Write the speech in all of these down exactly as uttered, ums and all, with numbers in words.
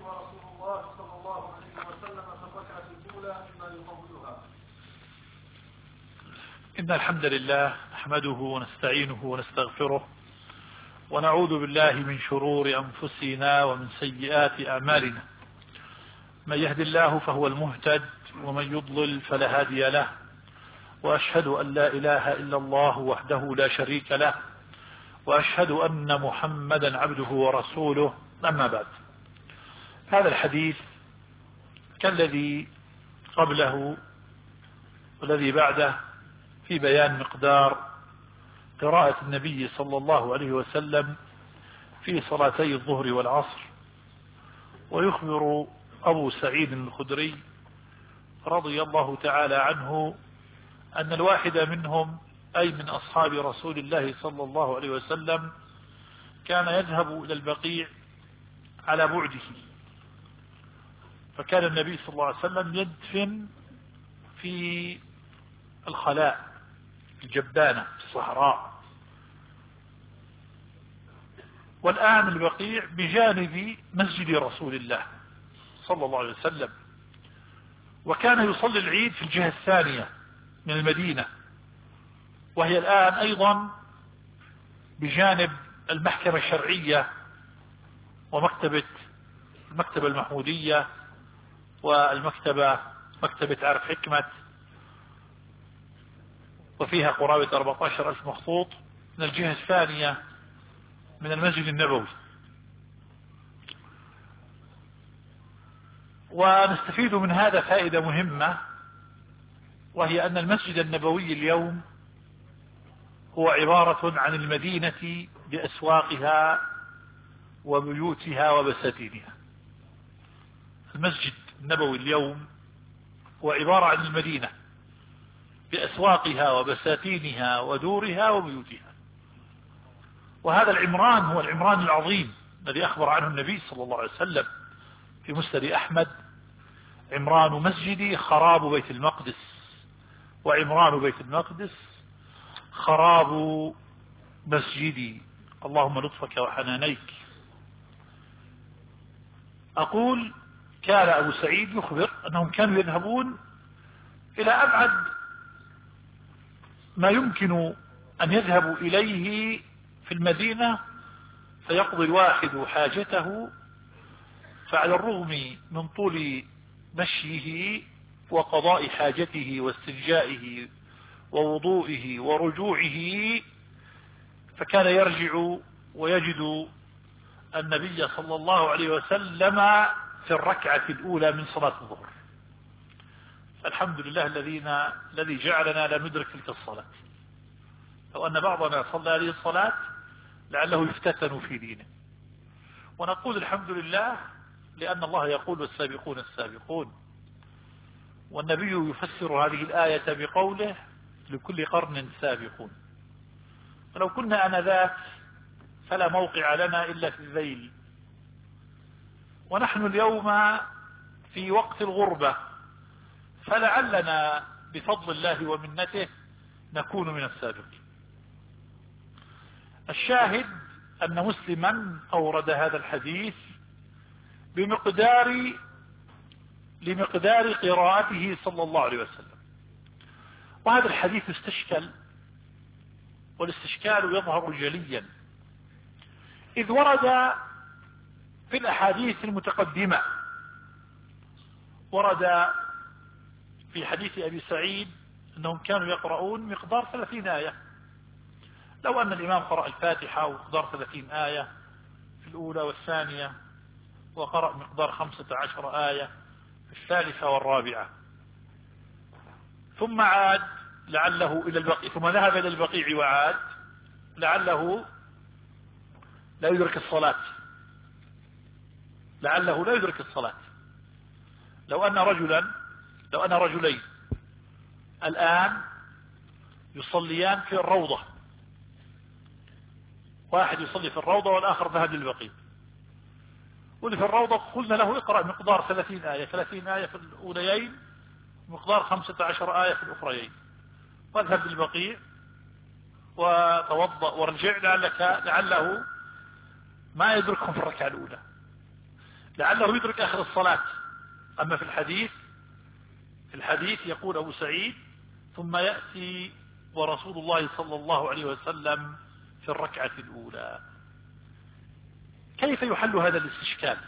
ورسول الله صلى الله عليه وسلم في الركعة الأولى مما يفضلها. إن الحمد لله نحمده ونستعينه ونستغفره ونعوذ بالله من شرور أنفسنا ومن سيئات أعمالنا. من يهد الله فهو المهتد ومن يضلل فلا هادي له، وأشهد أن لا إله إلا الله وحده لا شريك له، وأشهد أن محمدا عبده ورسوله. أما بعد، هذا الحديث كالذي قبله والذي بعده في بيان مقدار قراءة النبي صلى الله عليه وسلم في صلاتي الظهر والعصر. ويخبر أبو سعيد الخدري رضي الله تعالى عنه أن الواحد منهم، أي من أصحاب رسول الله صلى الله عليه وسلم، كان يذهب إلى البقيع على بعده، فكان النبي صلى الله عليه وسلم يدفن في الخلاء الجبانة في الصحراء، والآن البقيع بجانب مسجد رسول الله صلى الله عليه وسلم، وكان يصلي العيد في الجهة الثانية من المدينة، وهي الآن أيضا بجانب المحكمة الشرعية ومكتبة المكتبة المحمودية والمكتبة مكتبة عارف حكمة، وفيها قرابة أربعة عشر ألف مخطوط من الجهة الثانية من المسجد النبوي. ونستفيد من هذا فائدة مهمة، وهي أن المسجد النبوي اليوم هو عبارة عن المدينة بأسواقها وبيوتها وبساتينها. المسجد النبوي اليوم هو عبارة عن المدينة بأسواقها وبساتينها ودورها وبيوتها. وهذا العمران هو العمران العظيم الذي أخبر عنه النبي صلى الله عليه وسلم في مسند أحمد: عمران مسجدي خراب بيت المقدس، وعمران بيت المقدس خراب مسجدي، اللهم لطفك وحنانيك. أقول كان أبو سعيد يخبر أنهم كانوا يذهبون إلى أبعد ما يمكن أن يذهبوا إليه في المدينة، فيقضي الواحد حاجته، فعلى الرغم من طول مشيه وقضاء حاجته واستنجائه ووضوئه ورجوعه، فكان يرجع ويجد النبي صلى الله عليه وسلم في الركعة الأولى من صلاة الظهر. الحمد لله الذين الذي جعلنا لا ندرك تلك الصلاة. لو أن بعضنا صلى هذه الصلاة لعله يفتتن في دينه. ونقول الحمد لله لأن الله يقول: والسابقون السابقون. والنبي يفسر هذه الآية بقوله: لكل قرن سابقون. فلو كنا آنذاك فلا موقع لنا إلا في الذيل، ونحن اليوم في وقت الغربة، فلعلنا بفضل الله ومنته نكون من السابقين. الشاهد أن مسلما أورد هذا الحديث بمقدار لمقدار قراءته صلى الله عليه وسلم. وهذا الحديث استشكل، والاستشكال يظهر جليا إذ ورد في الأحاديث المتقدمة. ورد في حديث أبي سعيد أنهم كانوا يقرؤون مقدار ثلاثين آية. لو أن الإمام قرأ الفاتحة ومقدار ثلاثين آية في الأولى والثانية، وقرأ مقدار خمسة عشر آية في الثالثة والرابعة، ثم عاد لعله إلى البقيع، ثم ذهب إلى البقيع وعاد، لعله لا يدرك الصلاة لعله لا يدرك الصلاة لو أن رجلا لو أن رجلين الآن يصليان في الروضة، واحد يصلي في الروضة والآخر ذهب للبقيع، واللي في الروضة قلنا له: اقرأ مقدار ثلاثين آية ثلاثين آية في الأوليين، مقدار خمسة عشر آية في الأخريين، واذهب للبقيع وتوضأ وارجع، لعلك لعله ما يدركهم في الركعة الأولى. لعله يدرك آخر الصلاة. أما في الحديث في الحديث يقول أبو سعيد ثم يأتي ورسول الله صلى الله عليه وسلم في الركعة الأولى. كيف يحل هذا الاستشكال؟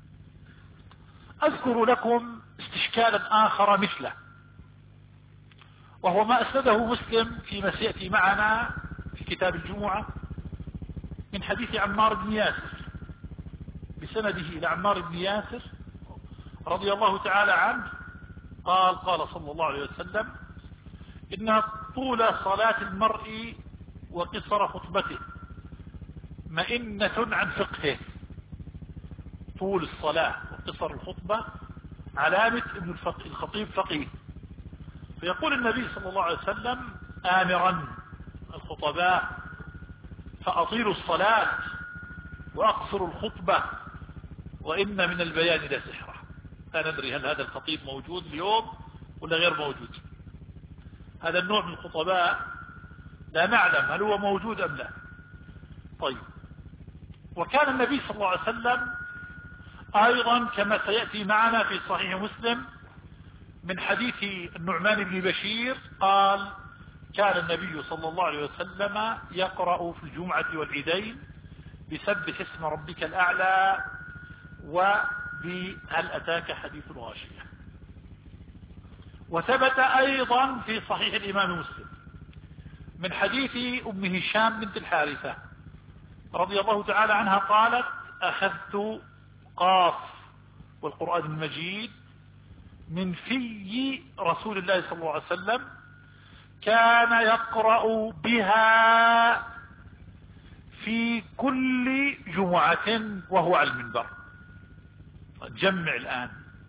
أذكر لكم استشكالا آخر مثله، وهو ما أسنده مسلم فيما سيأتي معنا في كتاب الجمعة من حديث عمار بن ياسر بسنده إلى عمار بن ياسر رضي الله تعالى عنه قال قال صلى الله عليه وسلم إن طول صلاة المرء وقصر خطبته مئنة عن فقهه. طول الصلاة وقصر الخطبة علامة ابن الخطيب فقيه. فيقول النبي صلى الله عليه وسلم آمرا الخطباء فأطيلوا الصلاة وأقصروا الخطبة وإن من البيان لسحرة. لا ندري هل هذا الخطيب موجود اليوم ولا غير موجود. هذا النوع من الخطباء لا نعلم هل هو موجود أم لا. طيب، وكان النبي صلى الله عليه وسلم أيضا كما سيأتي معنا في صحيح مسلم من حديث النعمان بن بشير قال كان النبي صلى الله عليه وسلم يقرأ في الجمعة والعيدين بسبح اسم ربك الأعلى وبهل أتاك حديث الغاشية. وثبت أيضا في صحيح الإمام مسلم من حديث أم هشام بنت الحارثة رضي الله تعالى عنها قالت أخذت قاف والقرآن المجيد من في رسول الله صلى الله عليه وسلم كان يقرأ بها في كل جمعة وهو على المنبر. جمع الآن،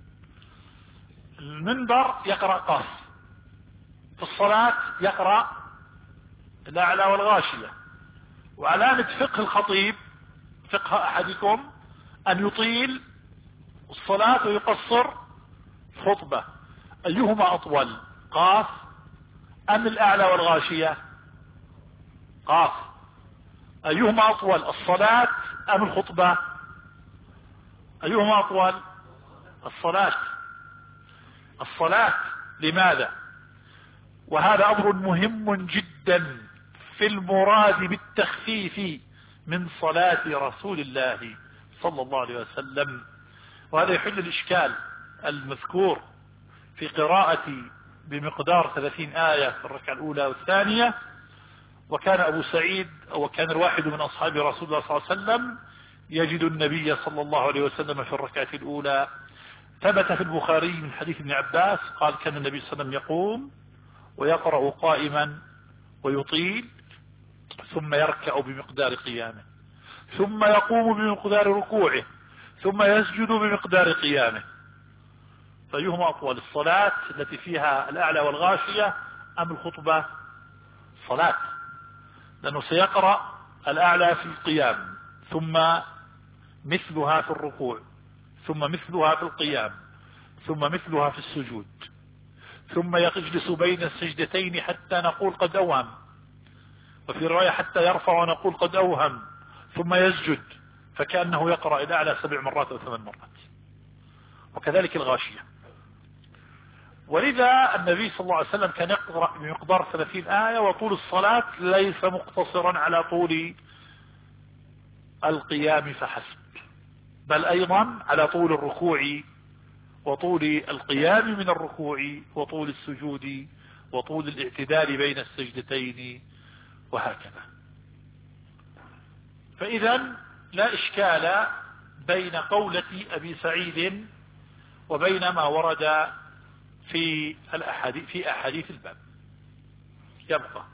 المنبر يقرأ قاف، في الصلاة يقرأ الأعلى والغاشية. وعلامة فقه الخطيب فقه أحدكم أن يطيل الصلاة ويقصر خطبة. أيهما أطول، قاف أم الأعلى والغاشية؟ قاف. أيهما أطول، الصلاة أم الخطبة؟ أيهما أطول؟ الصلاة. الصلاة. لماذا؟ وهذا أمر مهم جدا في المراد بالتخفيف من صلاة رسول الله صلى الله عليه وسلم. وهذا يحل الإشكال المذكور في قراءة بمقدار ثلاثين آية في الركعة الأولى والثانية. وكان أبو سعيد أو كان الواحد من أصحاب رسول الله صلى الله عليه وسلم يجد النبي صلى الله عليه وسلم في الركعة الأولى. ثبت في البخاري من حديث ابن عباس قال كان النبي صلى الله عليه وسلم يقوم ويقرأ قائما ويطيل ثم يركع بمقدار قيامه ثم يقوم بمقدار ركوعه ثم يسجد بمقدار قيامه. فأيهما أطول، الصلاة التي فيها الأعلى والغاشية أم الخطبة؟ صلاة، لأنه سيقرأ الأعلى في القيام ثم مثلها في الركوع ثم مثلها في القيام ثم مثلها في السجود ثم يجلس بين السجدتين حتى نقول قد أوهم، وفي رواية حتى يرفع ونقول قد أوهم، ثم يسجد فكأنه يقرأ الأعلى سبع مرات أو ثمان مرات. وكذلك الغاشية. ولذا النبي صلى الله عليه وسلم كان يقرأ بمقدار ثلاثين آية. وطول الصلاة ليس مقتصرا على طول القيام فحسب، بل أيضا على طول الركوع وطول القيام من الركوع وطول السجود وطول الاعتدال بين السجدتين وهكذا. فإذا لا إشكال بين قولة أبي سعيد وبين ما ورد في الأحاديث في أحاديث الباب. يبقى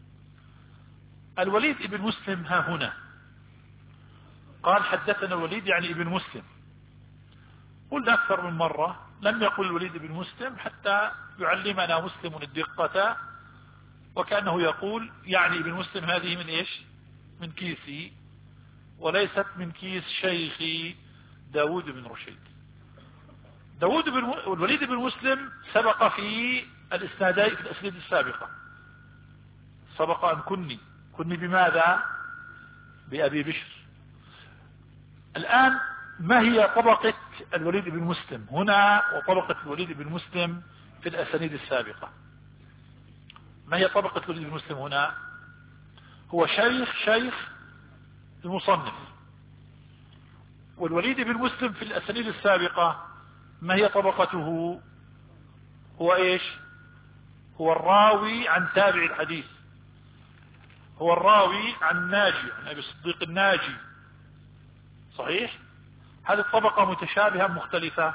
الوليد ابن مسلم ها هنا قال حدثنا الوليد يعني ابن مسلم. قلنا أكثر من مرة لم يقل الوليد بن مسلم حتى يعلمنا مسلم الدقة، وكأنه يقول يعني ابن مسلم هذه من إيش؟ من كيسي وليست من كيس شيخي داود بن رشيد. داود بن م... الوليد بن مسلم سبق في الإسنادين في الأسناد السابقة، سبق أن كني كني بماذا؟ بأبي بشر. الآن ما هي طبقة الوليد بن مسلم هنا وطبقة الوليد بن مسلم في الأسانيد السابقة؟ ما هي طبقة الوليد بن مسلم هنا؟ هو شيخ شيخ المصنف. والوليد بن مسلم في الأسانيد السابقة ما هي طبقته؟ هو ايش؟ هو الراوي عن تابع الحديث، هو الراوي عن ناجي، عن ابي الصديق الناجي. صحيح؟ هذه الطبقة متشابهة أم مختلفة؟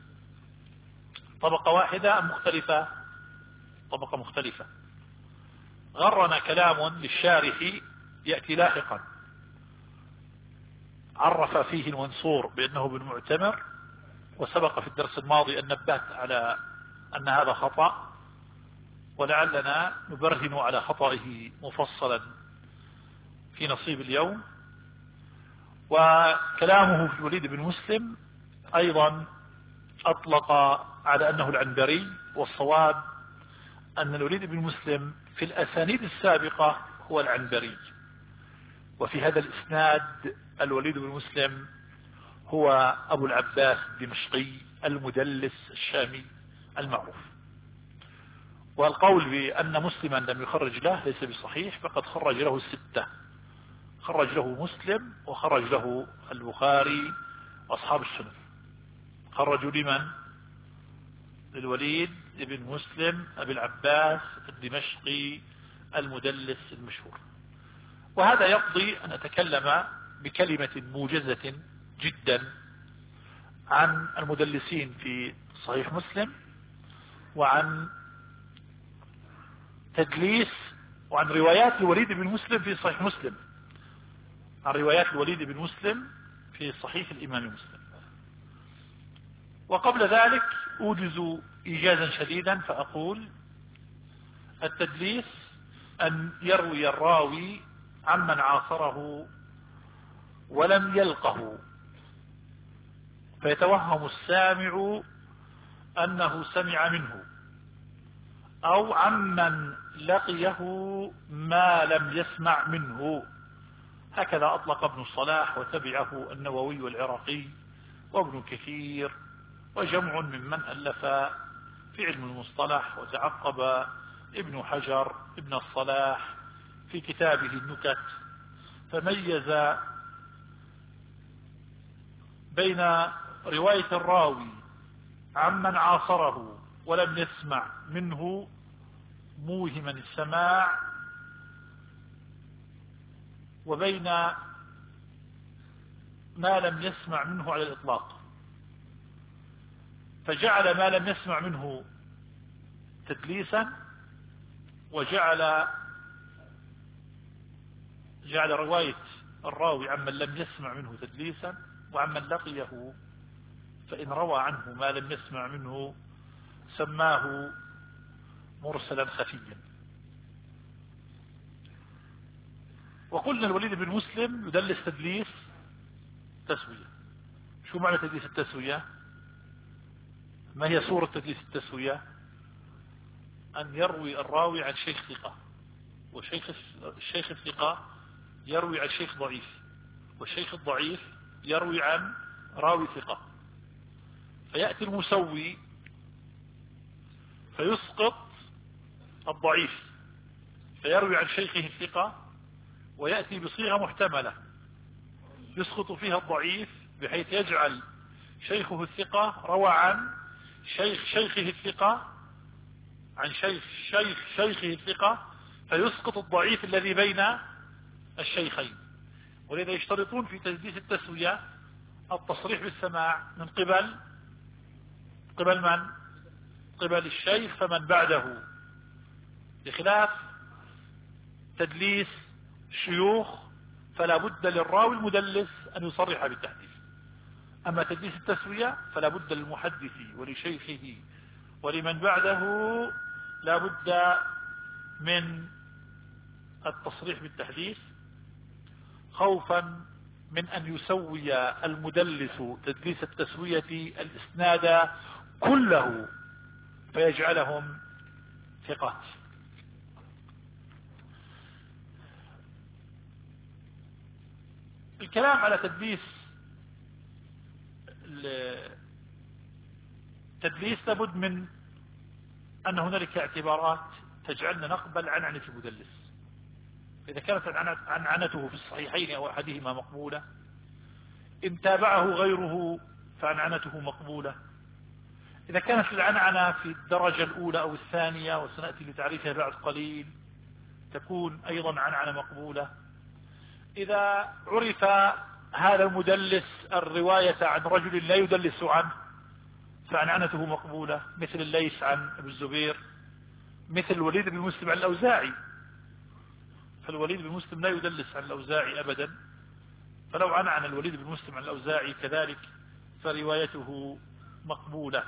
طبقة واحدة أم مختلفة؟ طبقة مختلفة. غرنا كلام للشارح يأتي لاحقا عرف فيه المنصور بأنه ابن معتمر، وسبق في الدرس الماضي أن نبهت على أن هذا خطأ، ولعلنا نبرهن على خطئه مفصلا في نصيب اليوم. وكلامه في الوليد بن مسلم أيضا أطلق على أنه العنبري، والصواب أن الوليد بن مسلم في الأسانيد السابقة هو العنبري، وفي هذا الإسناد الوليد بن مسلم هو أبو العباس الدمشقي المدلس الشامي المعروف. والقول بأن مسلما لم يخرج له ليس بصحيح، فقد خرج له الستة، خرج له مسلم وخرج له البخاري وأصحاب السنن. خرجوا لمن؟ للوليد بن مسلم أبي العباس الدمشقي المدلس المشهور. وهذا يقضي أن أتكلم بكلمة موجزة جدا عن المدلسين في صحيح مسلم، وعن تدليس، وعن روايات الوليد بن مسلم في صحيح مسلم، عن روايات الوليد بن مسلم في صحيح الإمام مسلم. وقبل ذلك أوجز إيجازا شديدا فأقول: التدليس أن يروي الراوي عمن عاصره ولم يلقه، فيتوهم السامع أنه سمع منه، أو عمن لقيه ما لم يسمع منه. هكذا أطلق ابن الصلاح، وتبعه النووي والعراقي وابن كثير وجمع ممن ألف في علم المصطلح، وتعقب ابن حجر ابن الصلاح في كتابه النكت، فميز بين رواية الراوي عمن عاصره ولم يسمع منه موهما السماع، وبين ما لم يسمع منه على الإطلاق، فجعل ما لم يسمع منه تدليسا، وجعل جعل رواية الراوي عمن لم يسمع منه تدليسا، وعمن لقيه فإن روى عنه ما لم يسمع منه سماه مرسلا خفيا. وقلنا الوليد بن مسلم يدلس تدليس تسوية. شو معنى تدليس التسوية؟ ما هي صورة تدليس التسوية؟ أن يروي الراوي عن شيخ ثقة، وشيخ الشيخ الثقة يروي عن شيخ ضعيف، والشيخ الضعيف يروي عن راوي ثقة، فيأتي المسوي فيسقط الضعيف فيروي عن شيخه الثقة، ويأتي بصيغة محتملة يسقط فيها الضعيف، بحيث يجعل شيخه الثقة روى عن شيخ شيخه الثقة عن شيخ شيخ شيخه الثقة، فيسقط الضعيف الذي بين الشيخين. ولذا يشترطون في تدليس التسوية التصريح بالسماع من قبل قبل من؟ قبل الشيخ فمن بعده، بخلاف تدليس شيوخ فلا بد للراوي المدلس أن يصرح بالتحديث. أما تدليس التسوية فلا بد للمحدث ولشيخه ولمن بعده لا بد من التصريح بالتحديث، خوفا من أن يسوي المدلس تدليس التسوية الإسناد كله فيجعلهم ثقات. الكلام على تدليس التدليس لابد من أن هنالك اعتبارات تجعلنا نقبل عنعنة المدلس. إذا كانت عنعنته في الصحيحين أو أحدهما مقبولة، إن تابعه غيره فعنعنته مقبولة. إذا كانت العنعنة في الدرجة الأولى أو الثانية وسنأتي لتعريفها بعد قليل تكون أيضا عنعنة مقبولة. إذا عرف هذا المدلس الرواية عن رجل لا يدلس عنه فعنعنته مقبولة، مثل الليث عن ابن الزبير، مثل الوليد بن مسلم عن الأوزاعي، فالوليد بن مسلم لا يدلس عن الأوزاعي أبدا، فلو عنعن الوليد بن مسلم عن الأوزاعي كذلك فروايته مقبولة.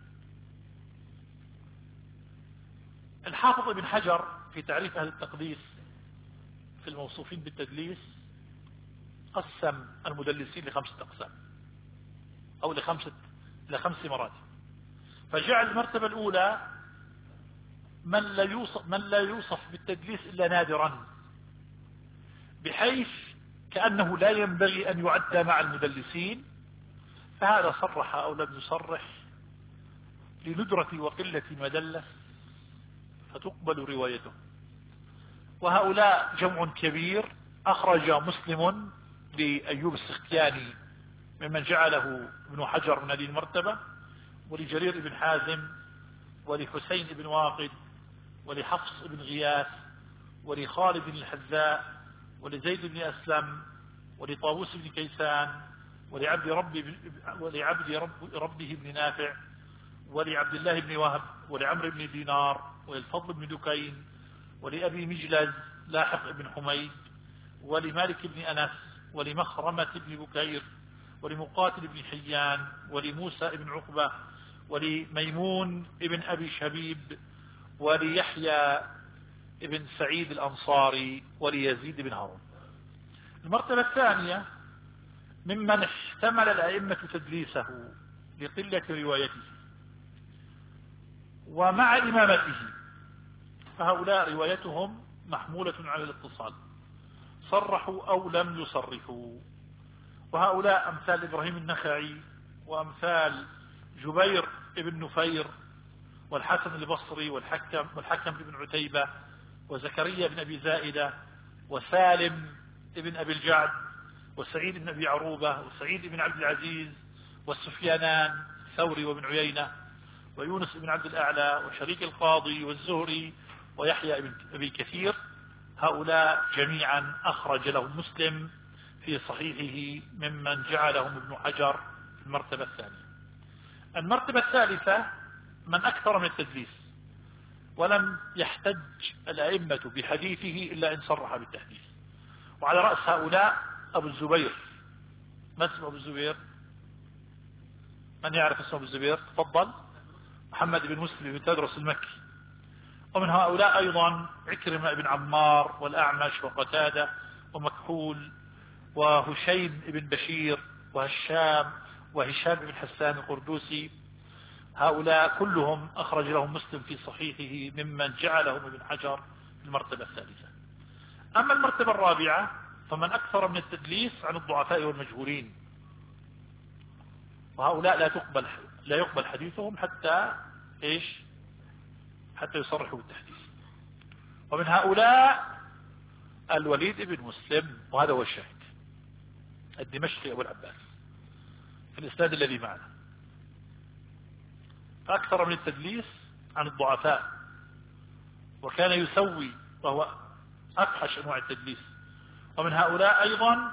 الحافظ ابن حجر في تعريف أهل التقديس في الموصوفين بالتدليس قسم المدلسين لخمسة أقسام أو لخمسة لخمس مراتب، فجعل المرتبة الأولى من لا يوصف, من لا يوصف بالتدليس إلا نادرا، بحيث كأنه لا ينبغي أن يعد مع المدلسين، فهذا صرح أو لم يصرح لندرة وقلة ما دلس فتقبل روايته. وهؤلاء جمع كبير أخرج مسلم لأيوب السختياني ممن جعله ابن حجر من هذه المرتبة، ولجرير بن حازم، ولحسين بن واقد، ولحفص بن غياث، ولخالد بن الحذاء، ولزيد بن أسلم، ولطاووس بن كيسان، ولعبد, رب ولعبد رب ربه بن نافع، ولعبد الله بن وهب، ولعمر بن دينار، وللفضل بن دكين، ولأبي مجلز لاحق بن حميد، ولمالك بن أنس، ولمخرمة بن بكير، ولمقاتل بن حيان، ولموسى بن عقبة، ولميمون بن أبي شبيب، وليحيى بن سعيد الأنصاري، وليزيد بن هارون. المرتبة الثانية ممن احتمل الأئمة تدليسه لقلة روايته ومع إمامته، فهؤلاء روايتهم محمولة على الاتصال، صرحوا أو لم يصرحوا. وهؤلاء أمثال إبراهيم النخعي، وأمثال جبير بن نفير، والحسن البصري، والحكم, والحكم بن عتيبة، وزكريا بن أبي زائدة، وسالم بن أبي الجعد، وسعيد بن أبي عروبة، وسعيد بن عبد العزيز، والسفيانان ثوري وابن عيينة، ويونس بن عبد الأعلى، وشريك القاضي، والزهري، ويحيى بن أبي كثير. هؤلاء جميعا أخرج لهم مسلم في صحيحه ممن جعلهم ابن حجر في المرتبة الثانية. المرتبة الثالثة من أكثر من التدليس ولم يحتج الأئمة بحديثه إلا إن صرح بالتحديث، وعلى رأس هؤلاء أبو الزبير. ما اسم أبو الزبير؟ من يعرف اسم أبو الزبير؟ تفضل. محمد بن مسلم بن تدرس المكي. ومن هؤلاء أيضا عكرمة بن عمار، والأعمش، وقتادة، ومكحول، وهشيم بن بشير، وهشام، وهشام بن حسان القردوسي. هؤلاء كلهم أخرج لهم مسلم في صحيحه ممن جعلهم ابن حجر في المرتبة الثالثة. أما المرتبة الرابعة فمن أكثر من التدليس عن الضعفاء والمجهولين، وهؤلاء لا تقبل لا يقبل حديثهم حتى إيش حتى يصرحوا بالتحديث. ومن هؤلاء الوليد بن مسلم، وهذا هو الشاهد، الدمشقي أبو العباس في الإسناد الذي معنا، فأكثر من التدليس عن الضعفاء، وكان يسوي، وهو أفحش أنواع التدليس. ومن هؤلاء أيضا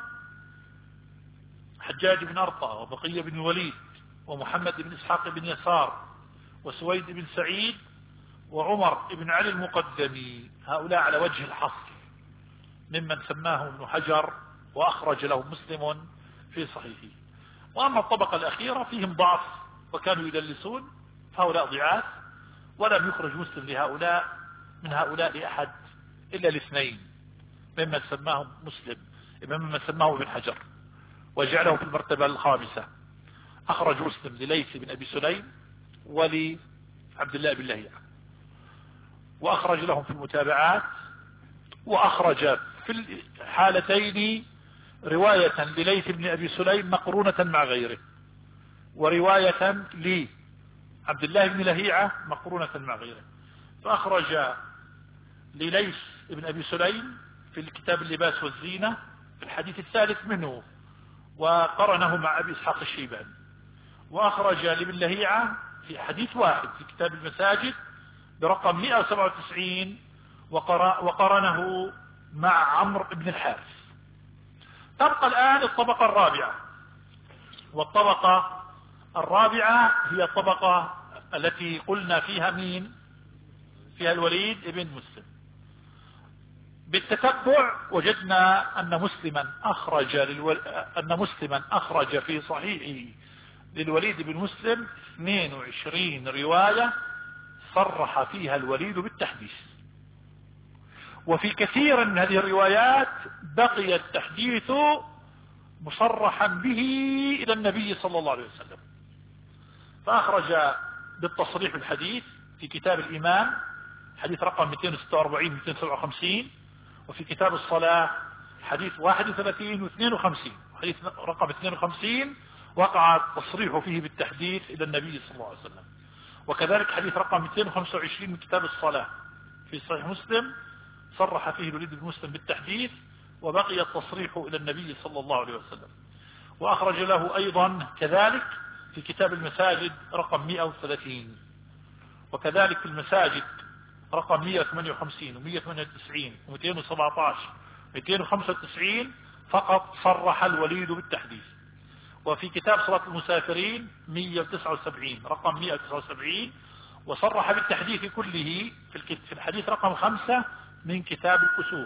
حجاج بن أرطى، وبقية بن الوليد، ومحمد بن إسحاق بن يسار، وسويد بن سعيد، وعمر بن علي المقدمي. هؤلاء على وجه الحصر ممن سماهم ابن حجر وأخرج لهم مسلم في صحيحه. وأما الطبقة الأخيرة فيهم ضعف وكانوا يدلسون، فهؤلاء ضعاف، ولم يخرج مسلم لهؤلاء من هؤلاء لأحد إلا الاثنين ممن سماهم مسلم ممن سماه ابن حجر وجعله في المرتبة الخامسة. أخرج مسلم لليث بن أبي سليم ولعبد الله بن لهيعة، وأخرج لهم في المتابعات، وأخرج في الحالتين رواية لليث بن أبي سليم مقرونة مع غيره، ورواية عبد الله بن لهيعة مقرونة مع غيره. فأخرج لليث بن أبي سليم في الكتاب اللباس والزينة في الحديث الثالث منه، وقرنه مع أبي إسحاق الشيباني. وأخرج لابن لهيعة في حديث واحد في كتاب المساجد برقم مئة وسبعة وتسعين، وقرنه مع عمرو بن الحارث. تبقى الآن الطبقة الرابعة، والطبقة الرابعة هي الطبقة التي قلنا فيها مين؟ فيها الوليد بن مسلم. بالتتبع وجدنا أن مسلما أخرج للول... أن مسلما أخرج في صحيحه للوليد بن مسلم اثنين وعشرين رواية صرح فيها الوليد بالتحديث، وفي كثير من هذه الروايات بقي التحديث مصرحا به إلى النبي صلى الله عليه وسلم. فأخرج بالتصريح بالحديث في كتاب الإيمان حديث رقم مئتين وستة وأربعين مئتين وسبعة وخمسين، وفي كتاب الصلاة حديث واحد وثلاثين واثنين وخمسين، حديث رقم اثنين وخمسين وقع التصريح فيه بالتحديث إلى النبي صلى الله عليه وسلم. وكذلك حديث رقم مئتين وخمسة وعشرين من كتاب الصلاة في صحيح مسلم صرح فيه الوليد بن مسلم بالتحديث، وبقي التصريح إلى النبي صلى الله عليه وسلم. وأخرج له أيضا كذلك في كتاب المساجد رقم مئة وثلاثين، وكذلك في المساجد رقم مئة وثمانية وخمسين ومئة وثمانية وتسعين ومئتين وسبعة عشر ومئتين وخمسة وتسعين فقط صرح الوليد بالتحديث. وفي كتاب صلاة المسافرين مئة وتسعة وسبعين رقم مئة وتسعة وسبعين وصرح بالتحديث كله في الحديث رقم خمسة من كتاب الكسوف.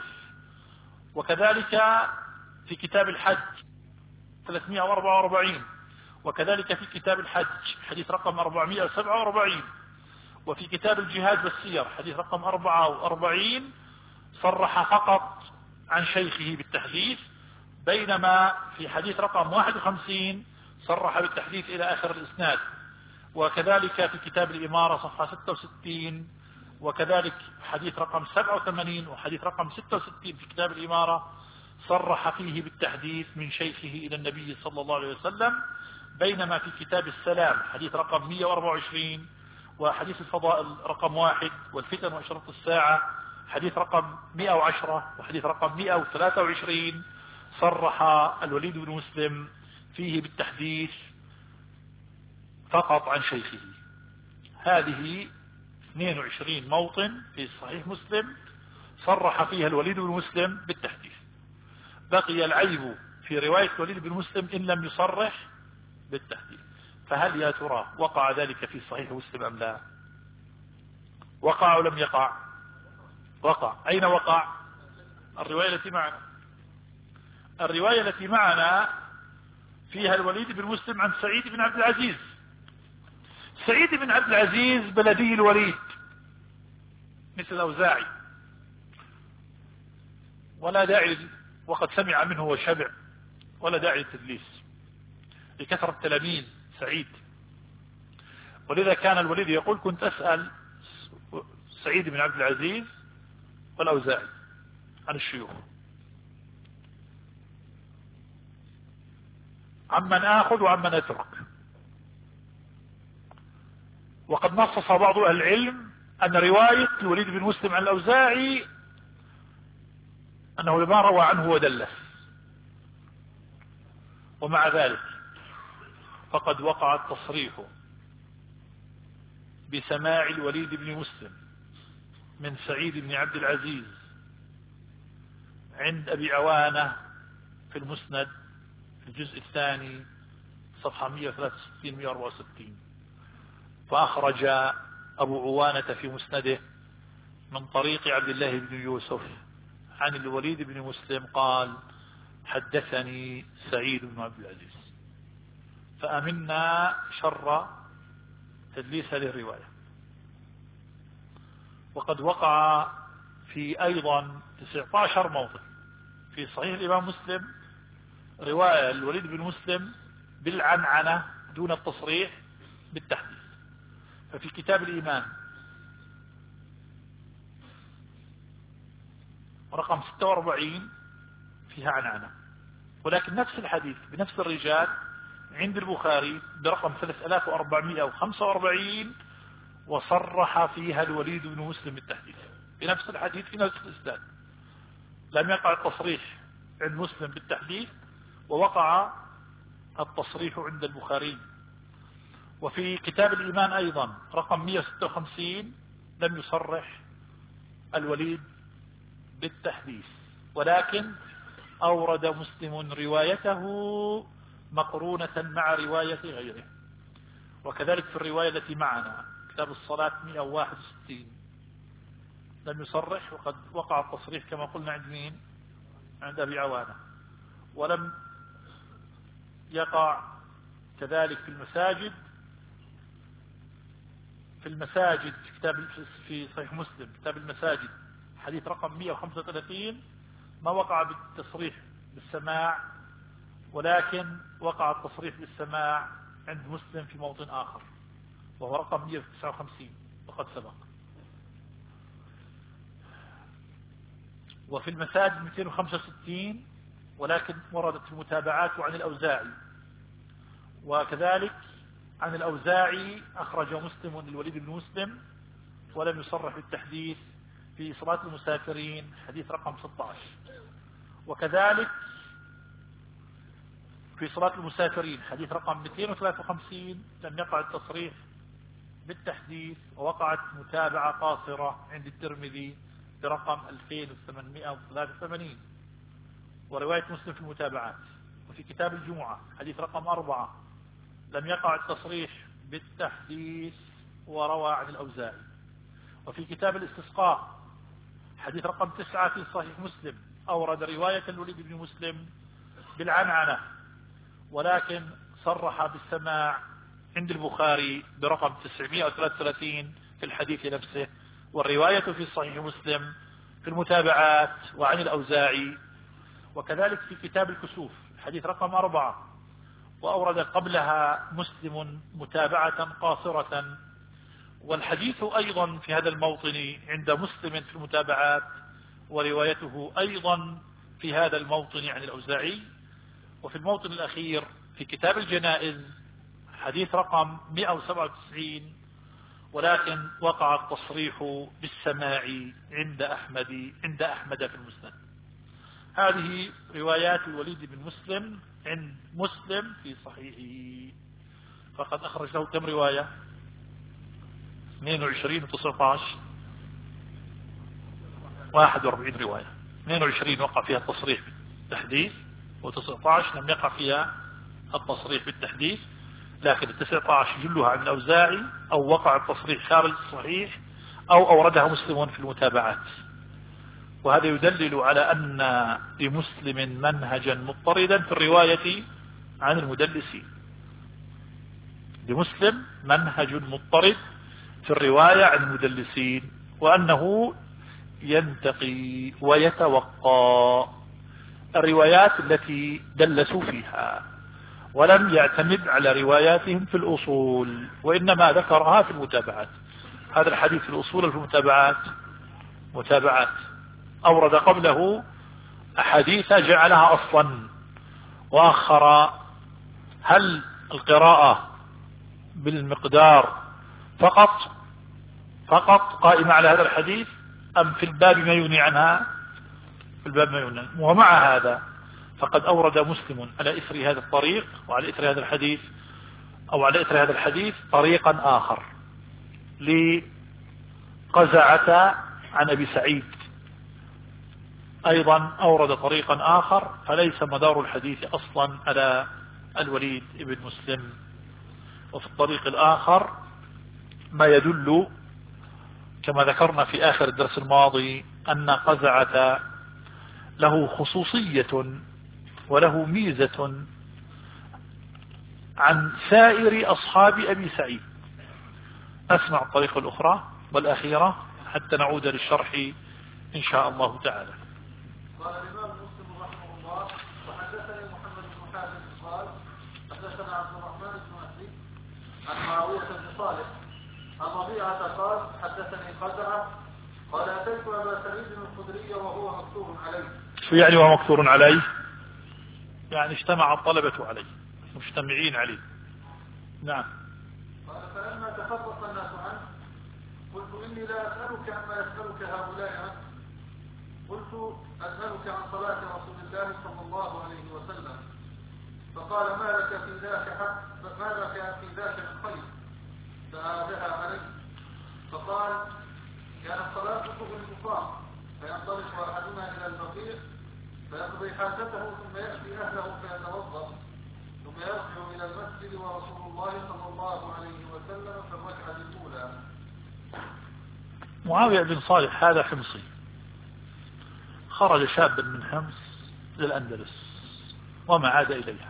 وكذلك في كتاب الحج ثلاثمئة وأربعة وأربعين، وكذلك في كتاب الحج حديث رقم أربعمئة وسبعة وأربعين، وفي كتاب الجهاد والسير حديث رقم أربعة وأربعين صرح فقط عن شيخه بالتحديث، بينما في حديث رقم واحد وخمسين صرح بالتحديث إلى آخر الإسناد. وكذلك في كتاب الإمارة صفحة ستة وستين، وكذلك حديث رقم سبعة وثمانين وحديث رقم ستة وستين في كتاب الإمارة صرح فيه بالتحديث من شيخه إلى النبي صلى الله عليه وسلم. بينما في كتاب السلام حديث رقم مئة وأربعة وعشرين وحديث الفضائل رقم واحد والفتن وأشرة الساعة حديث رقم مئة وعشرة وحديث رقم مئة وثلاثة وعشرين صرح الوليد بن مسلم فيه بالتحديث فقط عن شيخه. هذه اثنين وعشرين موطن في صحيح مسلم صرح فيها الوليد بن مسلم بالتحديث. بقي العيب في رواية الوليد بن مسلم إن لم يصرح بالتحديث. فهل يا ترى وقع ذلك في صحيح مسلم أم لا؟ وقع أو لم يقع؟ وقع. أين وقع؟ الرواية التي معنا الرواية التي معنا فيها الوليد بن مسلم عن سعيد بن عبد العزيز. سعيد بن عبد العزيز بلدي الوليد مثل الأوزاعي، ولا داعي، وقد سمع منه وشبع، ولا داعي للتدليس لكثرة تلاميذ سعيد. ولذا كان الوليد يقول كنت أسأل سعيد بن عبد العزيز والأوزاعي عن الشيوخ عمن آخذ وعمن أترك. وقد نصص بعض أهل العلم أن رواية الوليد بن مسلم عن الأوزاعي أنه لما روى عنه ودلس، ومع ذلك فقد وقع التصريح بسماع الوليد بن مسلم من سعيد بن عبد العزيز عند أبي عوانة في المسند في الجزء الثاني صفحة مئة وثلاثة وستين مئة وأربعة وستين. فأخرج أبو عوانة في مسنده من طريق عبد الله بن يوسف عن الوليد بن مسلم قال حدثني سعيد بن عبد العزيز. فأمنا شر تدليس هذه الرواية. وقد وقع في أيضا تسعة عشر موضع في صحيح الإمام مسلم رواية الوليد بن مسلم بالعنعنة دون التصريح بالتحديث. ففي كتاب الإيمان رقم ستة وأربعين فيها عنعنة، ولكن نفس الحديث بنفس الرجال عند البخاري برقم ثلاثة آلاف وأربعمائة وخمسة وأربعين، وصرح فيها الوليد بن مسلم بالتحديث في نفس الحديث في نفس الإسناد. لم يقع التصريح عند مسلم بالتحديث، ووقع التصريح عند البخاري. وفي كتاب الإيمان أيضا رقم مئة وستة وخمسين لم يصرح الوليد بالتحديث، ولكن أورد مسلم روايته مقرونة مع رواية غيره. وكذلك في الرواية التي معنا كتاب الصلاة مئة وواحد وستين لم يصرح، وقد وقع التصريح كما قلنا عند مين؟ عند أبي عوانة. ولم يقع كذلك في المساجد في المساجد في كتاب في صحيح مسلم كتاب المساجد حديث رقم مئة وخمسة وثلاثين ما وقع بالتصريح بالسماع، ولكن وقع التصريح بالسماع عند مسلم في موطن آخر وهو رقم مئة وتسعة وخمسين وقد سبق. وفي المساجد مئتين وخمسة وستين ولكن وردت المتابعات عن الأوزاعي، وكذلك عن الأوزاعي أخرج مسلم للوليد بن مسلم ولم يصرح بالتحديث في صلاة المسافرين حديث رقم ستة عشر. وكذلك في صلاة المسافرين حديث رقم مئتين وثلاثة وخمسين لم يقع التصريح بالتحديث، ووقعت متابعة قاصرة عند الترمذي برقم ألفين وثمانمائة وثلاثة وثمانين، ورواية مسلم في المتابعات. وفي كتاب الجمعة حديث رقم أربعة لم يقع التصريح بالتحديث وروى عن الأوزاعي. وفي كتاب الاستسقاء حديث رقم تسعة في صحيح مسلم أورد رواية الوليد بن مسلم بالعنعنة، ولكن صرح بالسماع عند البخاري برقم تسعمائة وثلاثة وثلاثين في الحديث نفسه، والرواية في صحيح مسلم في المتابعات وعن الأوزاعي. وكذلك في كتاب الكسوف حديث رقم أربعة وأورد قبلها مسلم متابعة قاصرة، والحديث أيضا في هذا الموطن عند مسلم في المتابعات، وروايته أيضا في هذا الموطن عن الأوزاعي. وفي الموطن الأخير في كتاب الجنائز حديث رقم مئة وسبعة وتسعين ولكن وقع التصريح بالسماع عند أحمد عند أحمد في المسند. هذه روايات الوليد بن مسلم عند مسلم في صحيحه، فقد أخرج له كم رواية؟ اثنين وعشرين وتسعة عشر واحد وأربعين رواية. اثنين وعشرين وقع فيها التصريح بالتحديث، وتسعة عشر لم يقع فيها التصريح بالتحديث، لكن التسعة عشر جلها عن الأوزاعي أو وقع التصريح خارج الصحيح أو أوردها مسلم في المتابعات. وهذا يدلل على أن لمسلم منهجا مضطردا في الرواية عن المدلسين. لمسلم منهج مضطرد في الرواية عن المدلسين، وأنه ينتقي ويتوقى الروايات التي دلسوا فيها، ولم يعتمد على رواياتهم في الأصول، وإنما ذكرها في المتابعات. هذا الحديث في الأصول في المتابعات متابعات، أورد قبله أحاديث جعلها أصلا وأخر. هل القراءة بالمقدار فقط فقط قائمة على هذا الحديث، أم في الباب ما يغني عنها؟ في الباب ما يغني. ومع هذا فقد أورد مسلم على إثر هذا الطريق وعلى إثر هذا الحديث أو على إثر هذا الحديث طريقا آخر لقزعة عن أبي سعيد، أيضا أورد طريقا آخر، فليس مدار الحديث أصلا على الوليد بن مسلم. وفي الطريق الآخر ما يدل كما ذكرنا في آخر الدرس الماضي أن قزعة له خصوصية وله ميزة عن سائر أصحاب أبي سعيد. أسمع الطريقة الأخرى والأخيرة حتى نعود للشرح إن شاء الله تعالى. قال الإمام مسلم رحمه الله: وحدثني محمد بن حاتم قال حدثنا عبد الرحمن بن مهدي عن معاوية بن صالح عن ربيعة قال حدثني قزعة قال أتيت أبا سعيد الخدري وهو مكتوب عليه. شو يعني وهو مكتوب عليه؟ يعني اجتمع الطلبة عليه. مجتمعين عليه. نعم. قال فلما تفرق الناس عنه قلت إني لا أسألك عما يسألك هؤلاء عنه، قلت أسألك عن صلاة رسول الله صلى الله عليه وسلم، فقال ما لك في ذاك حق، ما لك في ذاك من خير، فأعادها عليه. فقال كانت صلاة الظهر تقام فينطلق أحدنا إلى البقيع فيقضي حاجته ثم يأتي أهله فيتوضأ ثم يرجع إلى المسجد ورسول الله صلى الله عليه وسلم في الركعة الأولى. معاوية بن صالح هذا حمصي، خرج شابا من حمص للأندلس وما عاد إليها،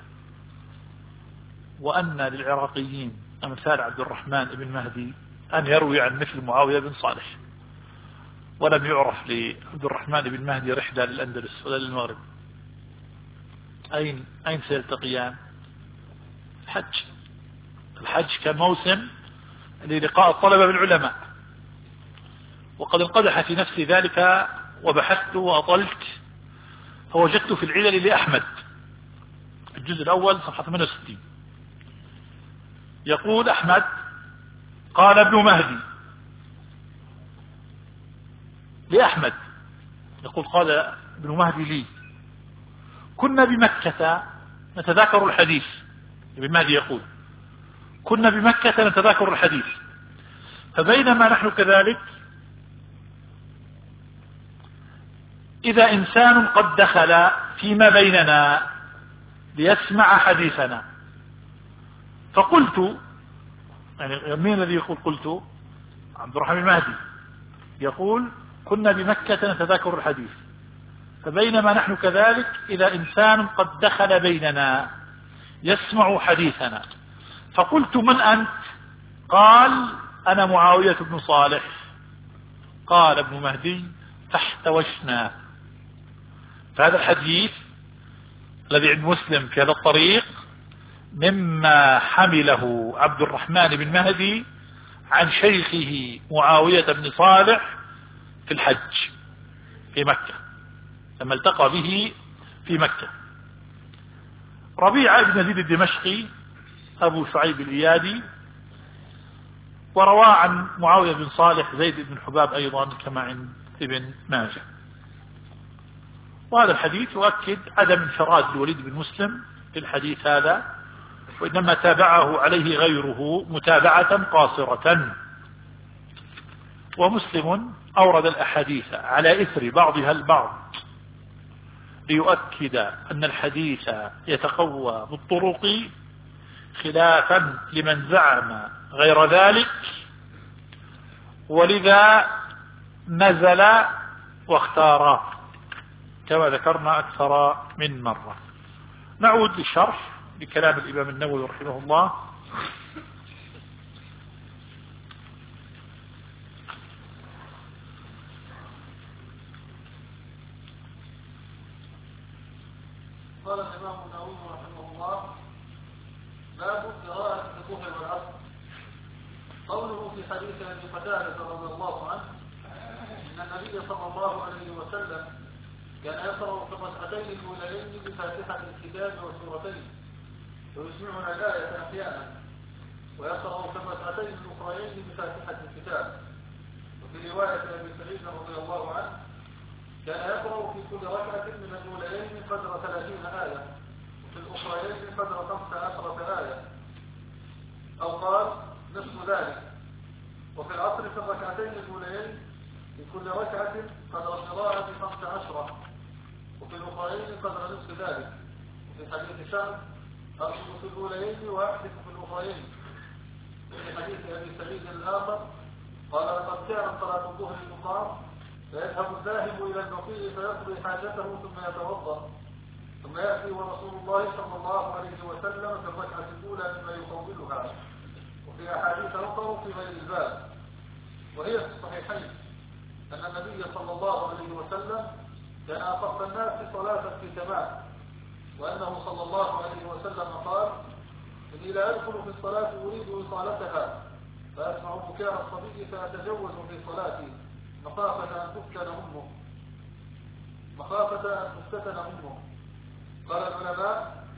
وأن للعراقيين أمثال عبد الرحمن بن مهدي أن يروي عن مثل معاوية بن صالح، ولم يعرف لعبد الرحمن بن مهدي رحلة للأندلس ولا للمغرب. أين أين سيلتقيان؟ الحج. الحج كموسم للقاء الطلبة بالعلماء، وقد انقدح في نفسي ذلك وبحثت وأطلت فوجدت في العلل لأحمد الجزء الأول صفحة ثمانية وستين يقول أحمد قال ابن مهدي لأحمد، يقول قال ابن مهدي لي كنا بمكة نتذاكر الحديث. ابن مهدي يقول كنا بمكة نتذاكر الحديث، فبينما نحن كذلك إذا إنسان قد دخل فيما بيننا ليسمع حديثنا، فقلت، يعني مين الذي يقول قلت؟ عبد الرحمن المهدي يقول كنا بمكة نتذاكر الحديث، فبينما نحن كذلك إذا إنسان قد دخل بيننا يسمع حديثنا، فقلت من أنت؟ قال أنا معاوية بن صالح. قال ابن مهدي فاحتوشنا. فهذا الحديث الذي عند مسلم في هذا الطريق مما حمله عبد الرحمن بن مهدي عن شيخه معاوية بن صالح في الحج في مكة لما التقى به في مكة. ربيعة بن يزيد الدمشقي أبو شعيب الإيادي، وروى عن معاوية بن صالح زيد بن حباب أيضا كما عند ابن ماجه. وهذا الحديث يؤكد عدم انفراد الوليد بن مسلم في الحديث هذا، وإنما تابعه عليه غيره متابعة قاصرة. ومسلم أورد الأحاديث على إثر بعضها البعض ليؤكد أن الحديث يتقوى بالطرق، خلافا لمن زعم غير ذلك، ولذا نزل واختار كما ذكرنا أكثر من مرة. نعود للشرح بكلام الإمام النووي رحمه الله. قال الإمام النووي رحمه الله باب قراءة الظهر والعصر. قوله في حديث أبي قتادة رضي الله عنه إن النبي صلى الله عليه وسلم كان يقرأ في الركعتين الأوليين بفاتحة الكتاب وسورتين ويسمعنا الآية أحيانا، ويقرأ في الركعتين الأخريين بفاتحة الكتاب. وفي رواية أبي سعيد رضي الله عنه كان يقرأ في كل ركعة من الأوليين قدر ثلاثين آية وفي الأخريين قدر خمس عشرة آية أو قال نصف ذلك. وفي العصر في الركعتين الأوليين في كل ركعة قدر قراءة خمس عشرة وفي الأخرين قدر نصف ذلك. وفي حديث شعب أرشد في الأوليين وأحدث في الأخرين. وفي حديث أبي سعيد الآخر قال لقد كانت صلاة الظهر تقام فيذهب الذاهب إلى البقيع فيقضي حاجته ثم يتوضأ ثم يأتي ورسول الله صلى الله عليه وسلم في الركعة الأولى مما يطولها. وفي أحاديث أخرى في غير الباب وهي في الصحيحين أن النبي صلى الله عليه وسلم كان أخف الناس صلاة في تمام، وأنه صلى الله عليه وسلم قال إني لا أدخل في الصلاة أريد إطالتها فأسمع بكاء الصبي فأتجوز في صلاتي مخافة أن تفتن أمه مخافة أن تفتن أمه. قال العلماء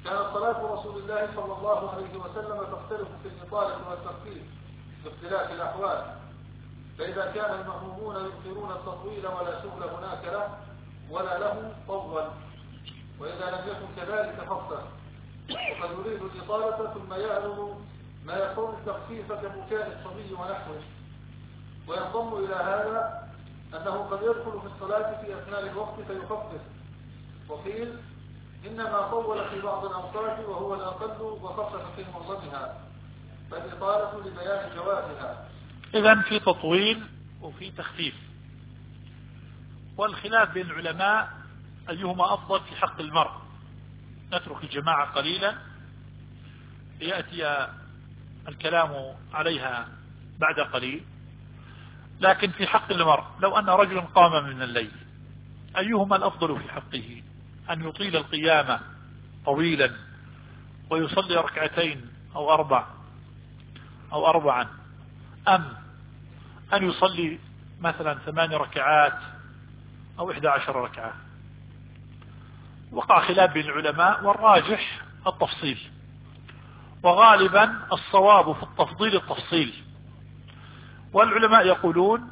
كانت صلاة رسول الله صلى الله عليه وسلم تختلف في الإطالة والتخفيف باختلاف الأحوال، فإذا كان المأمومون يؤثرون التطويل ولا شغل هناك له ولا له طول، وإذا لم يكن كذلك فصل، وقد يريد الإطالة ثم يعلم ما يقوم التخفيف كبكاء الصبي ونحوه. وينضم إلى هذا أنه قد يدخل في الصلاة في أثناء الوقت فيخفف، وقيل إنما طول في بعض الأوقات وهو الأقل وخفف في معظمها، فالإطالة لبيان جوازها. إذن في تطويل وفي تخفيف، والخلاف بين العلماء أيهما أفضل في حق المرء. نترك الجماعة قليلا ليأتي الكلام عليها بعد قليل. لكن في حق المرء لو أن رجلا قام من الليل أيهما الأفضل في حقه؟ أن يطيل القيامة طويلا ويصلي ركعتين أو أربع أو أربعا، أم أن يصلي مثلا ثمان ركعات أو إحدى عشر ركعة؟ وقع خلاف بين العلماء، والراجح التفصيل، وغالبا الصواب في التفضيل التفصيل. والعلماء يقولون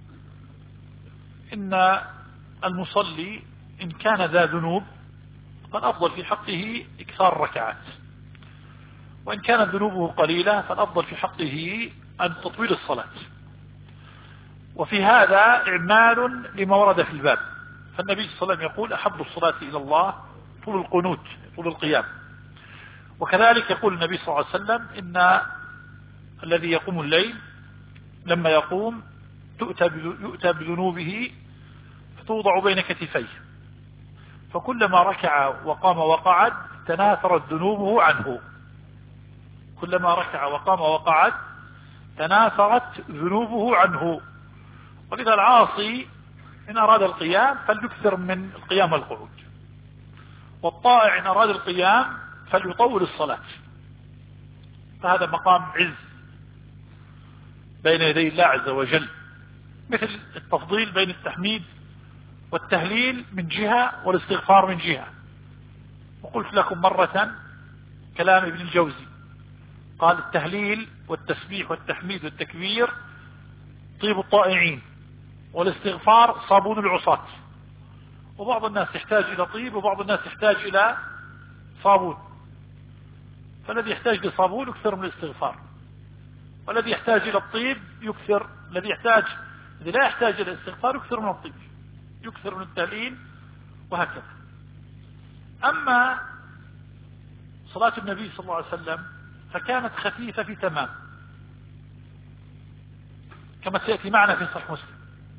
إن المصلي إن كان ذا ذنوب فالأفضل في حقه إكثار الركعات، وإن كانت ذنوبه قليلة فالأفضل في حقه أن تطويل الصلاة. وفي هذا إعمال لما ورد في الباب، فالنبي صلى الله عليه وسلم يقول أحب الصلاة إلى الله طول القنوت، طول القيام. وكذلك يقول النبي صلى الله عليه وسلم إن الذي يقوم الليل لما يقوم يؤتى بذنوبه فتوضع بين كتفيه، فكلما ركع وقام وقعد تناثرت ذنوبه عنه، كلما ركع وقام وقعد تناثرت ذنوبه عنه. ولذا العاصي إن أراد القيام فليكثر من القيام والقعود، والطائع إن أراد القيام فليطول الصلاة. فهذا مقام عز بين يدي الله عز وجل، مثل التفضيل بين التحميد والتهليل من جهة والاستغفار من جهة. وقلت لكم مرة كلام ابن الجوزي، قال التهليل والتسبيح والتحميد والتكبير طيب الطائعين، والاستغفار صابون العصاة. وبعض الناس يحتاج إلى طيب وبعض الناس يحتاج إلى صابون، فالذي يحتاج لصابون يكثر من الاستغفار، والذي يحتاج إلى الطيب يكثر، الذي يحتاج الذي لا يحتاج إلى الاستغفار يكثر من الطيب، يكثر من التهليل، وهكذا. أما صلاة النبي صلى الله عليه وسلم فكانت خفيفة في تمام، كما سيأتي معنا في صحيح مسلم.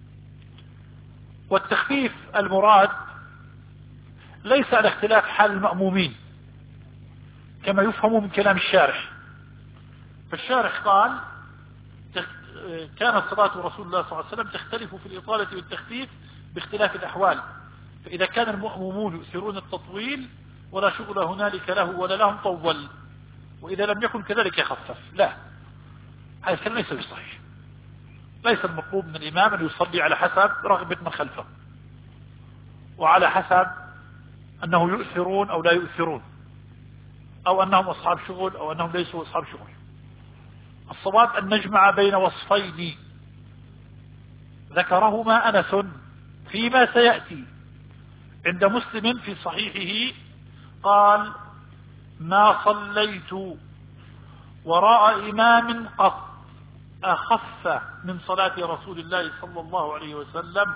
والتخفيف المراد ليس على اختلاف حال المأمومين كما يفهم من كلام الشارح. فالشارح قال كانت صلاة رسول الله صلى الله عليه وسلم تختلف في الإطالة والتخفيف باختلاف الأحوال، فإذا كان المأمومون يؤثرون التطويل ولا شغل هنالك له ولا لهم طول، وإذا لم يكن كذلك يخفف. لا، هذا الكلام ليس بصحيح. ليس المطلوب من الإمام أن يصلي على حسب رغبة من خلفه، وعلى حسب أنه يؤثرون أو لا يؤثرون، أو أنهم أصحاب شغل أو أنهم ليسوا أصحاب شغل. الصواب أن نجمع بين وصفين ذكرهما أنس فيما سيأتي عند مسلم في صحيحه، قال ما صليت وراء إمام قط أخف من صلاة رسول الله صلى الله عليه وسلم،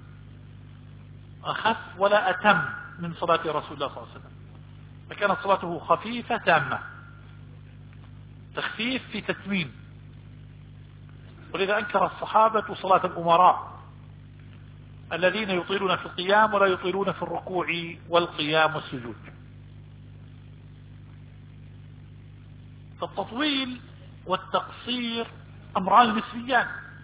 أخف ولا أتم من صلاة رسول الله صلى الله عليه وسلم، فكانت صلاته خفيفة تامة، تخفيف في تتميم. ولذا أنكر الصحابة صلاة الأمراء الذين يطيلون في القيام ولا يطيلون في الركوع والقيام والسجود. فالتطويل والتقصير أمران نسبيان،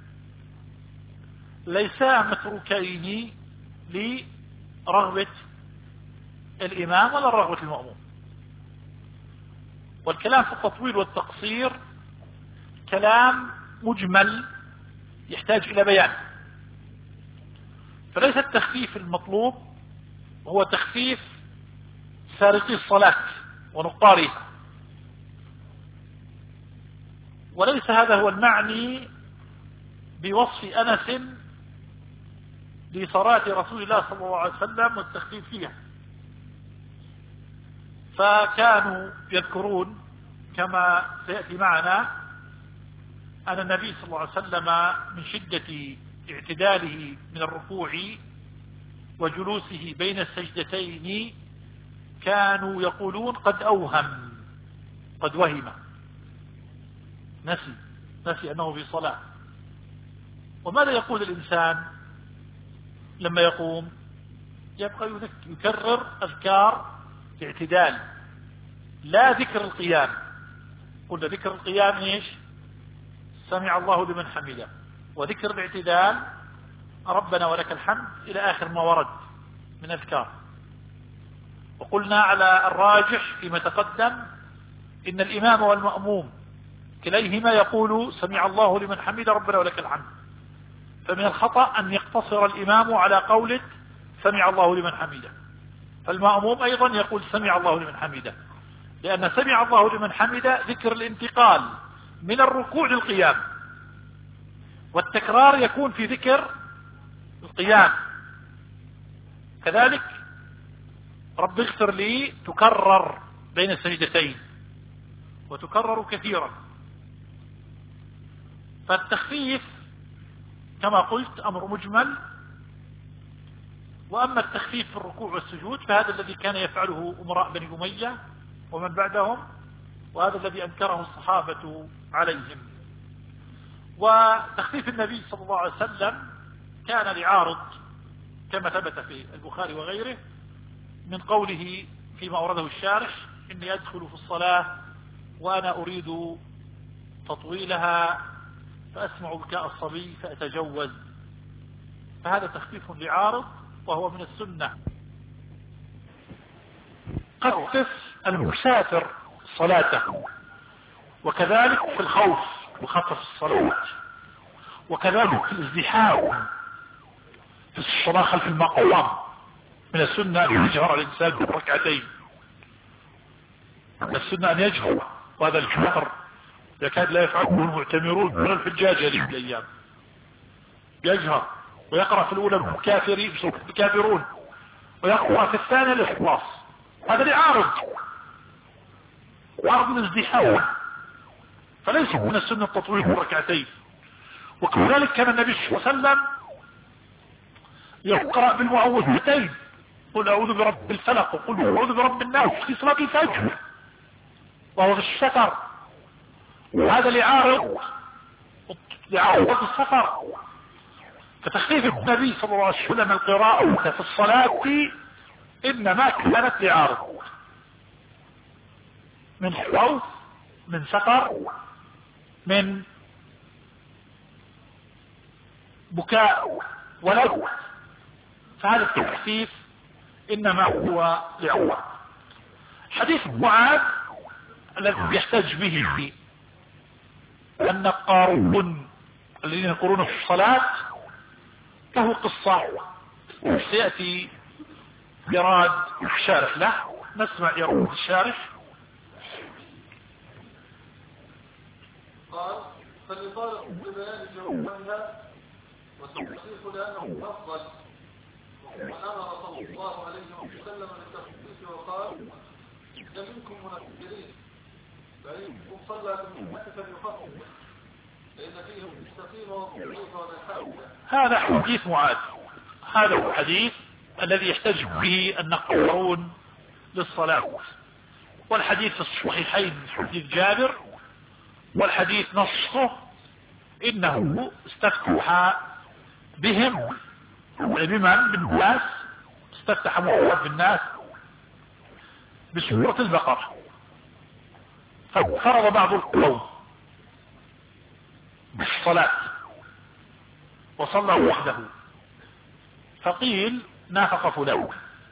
ليسا متروكين لرغبة الإمام ولا رغبة المأموم. والكلام في التطويل والتقصير كلام مجمل يحتاج إلى بيان، فليس التخفيف المطلوب هو تخفيف سارقي الصلاة ونقارها. وليس هذا هو المعني بوصف أنس لصلاة رسول الله صلى الله عليه وسلم والتخفيف فيها، فكانوا يذكرون كما سيأتي معنا أن النبي صلى الله عليه وسلم من شدة اعتداله من الركوع وجلوسه بين السجدتين كانوا يقولون قد أوهم، قد وهم، نسي نسي أنه في صلاة. وماذا يقول الإنسان لما يقوم؟ يبقى يكرر أذكار الاعتدال، لا ذكر القيام. قلنا ذكر القيام ايش؟ سمع الله لمن حمده، وذكر الاعتدال ربنا ولك الحمد إلى آخر ما ورد من أذكار. وقلنا على الراجح فيما تقدم إن الإمام والمأموم كليهما يقول سمع الله لمن حمده ربنا ولك الحمد، فمن الخطأ أن يقتصر الإمام على قولة سمع الله لمن حمده، فالمأموم أيضا يقول سمع الله لمن حمده، لأن سمع الله لمن حمده ذكر الانتقال من الركوع للقيام، والتكرار يكون في ذكر القيام. كذلك رب اغفر لي تكرر بين السجدتين وتكرر كثيرا. فالتخفيف كما قلت أمر مجمل، وأما التخفيف في الركوع والسجود فهذا الذي كان يفعله أمراء بني أمية ومن بعدهم، وهذا الذي أنكره الصحابة عليهم. وتخفيف النبي صلى الله عليه وسلم كان لعارض كما ثبت في البخاري وغيره من قوله فيما أورده الشارح إني أدخل في الصلاة وأنا أريد تطويلها فأسمع بكاء الصبي فأتجوز، فهذا تخفيف لعارض وهو من السنة. خفف المسافر صلاته، وكذلك في الخوف وخفف الصلاة، وكذلك في الازدحام في الصلاة خلف المقام من السنة أن يجهر الإنسان بركعتين، من السنة أن يجهر، وهذا الجهر يكاد لا يفعله المعتمرون ولا الحجاج هذه الأيام، يجهر ويقرأ في الأولى بكافرون ويقرأ في الثانية الإخلاص، هذا لعارض وعرض من الازدحام، فليس من السنة التطويل بركعتين. وكذلك كان النبي صلى الله عليه وسلم يقرأ بالمعوذتين، قل أعوذ برب الفلق وقل أعوذ برب الناس في صلاة الفجر وهو في السفر، وهذا لعارض لعارض السفر. فتخفيف النبي صلى الله عليه وسلم القراءة في الصلاة إنما كانت لعارض من خوف، من سفر، من بكاء ولو، فهذا التخفيف إنما هو لعوة. حديث معاذ الذي يحتج به أن قارون الذين يقولون في الصلاة له قصة سيأتي يراد الشارح له، نسمع يراد الشارح. قال فالإطالة في بيان جوابها والتخفيف لأنه أفضل، وأمر صلى الله عليه وسلم بالتخفيف وقال إن منكم منفرين فإنكم صلى بالمحدث فليخفف لأن فيهم السقيم والضعيف والحاجة. هذا حديث معاذ، هذا هو الحديث الذي يحتج به أن قارون للصلاة، والحديث في الصحيحين حديث جابر، والحديث نصه إنه استفتح بهم بمن بالناس، استفتح محمد بالناس بسورة البقرة، ففرض بعض القوم بالصلاة وصلى وحده، فقيل نافق فلان،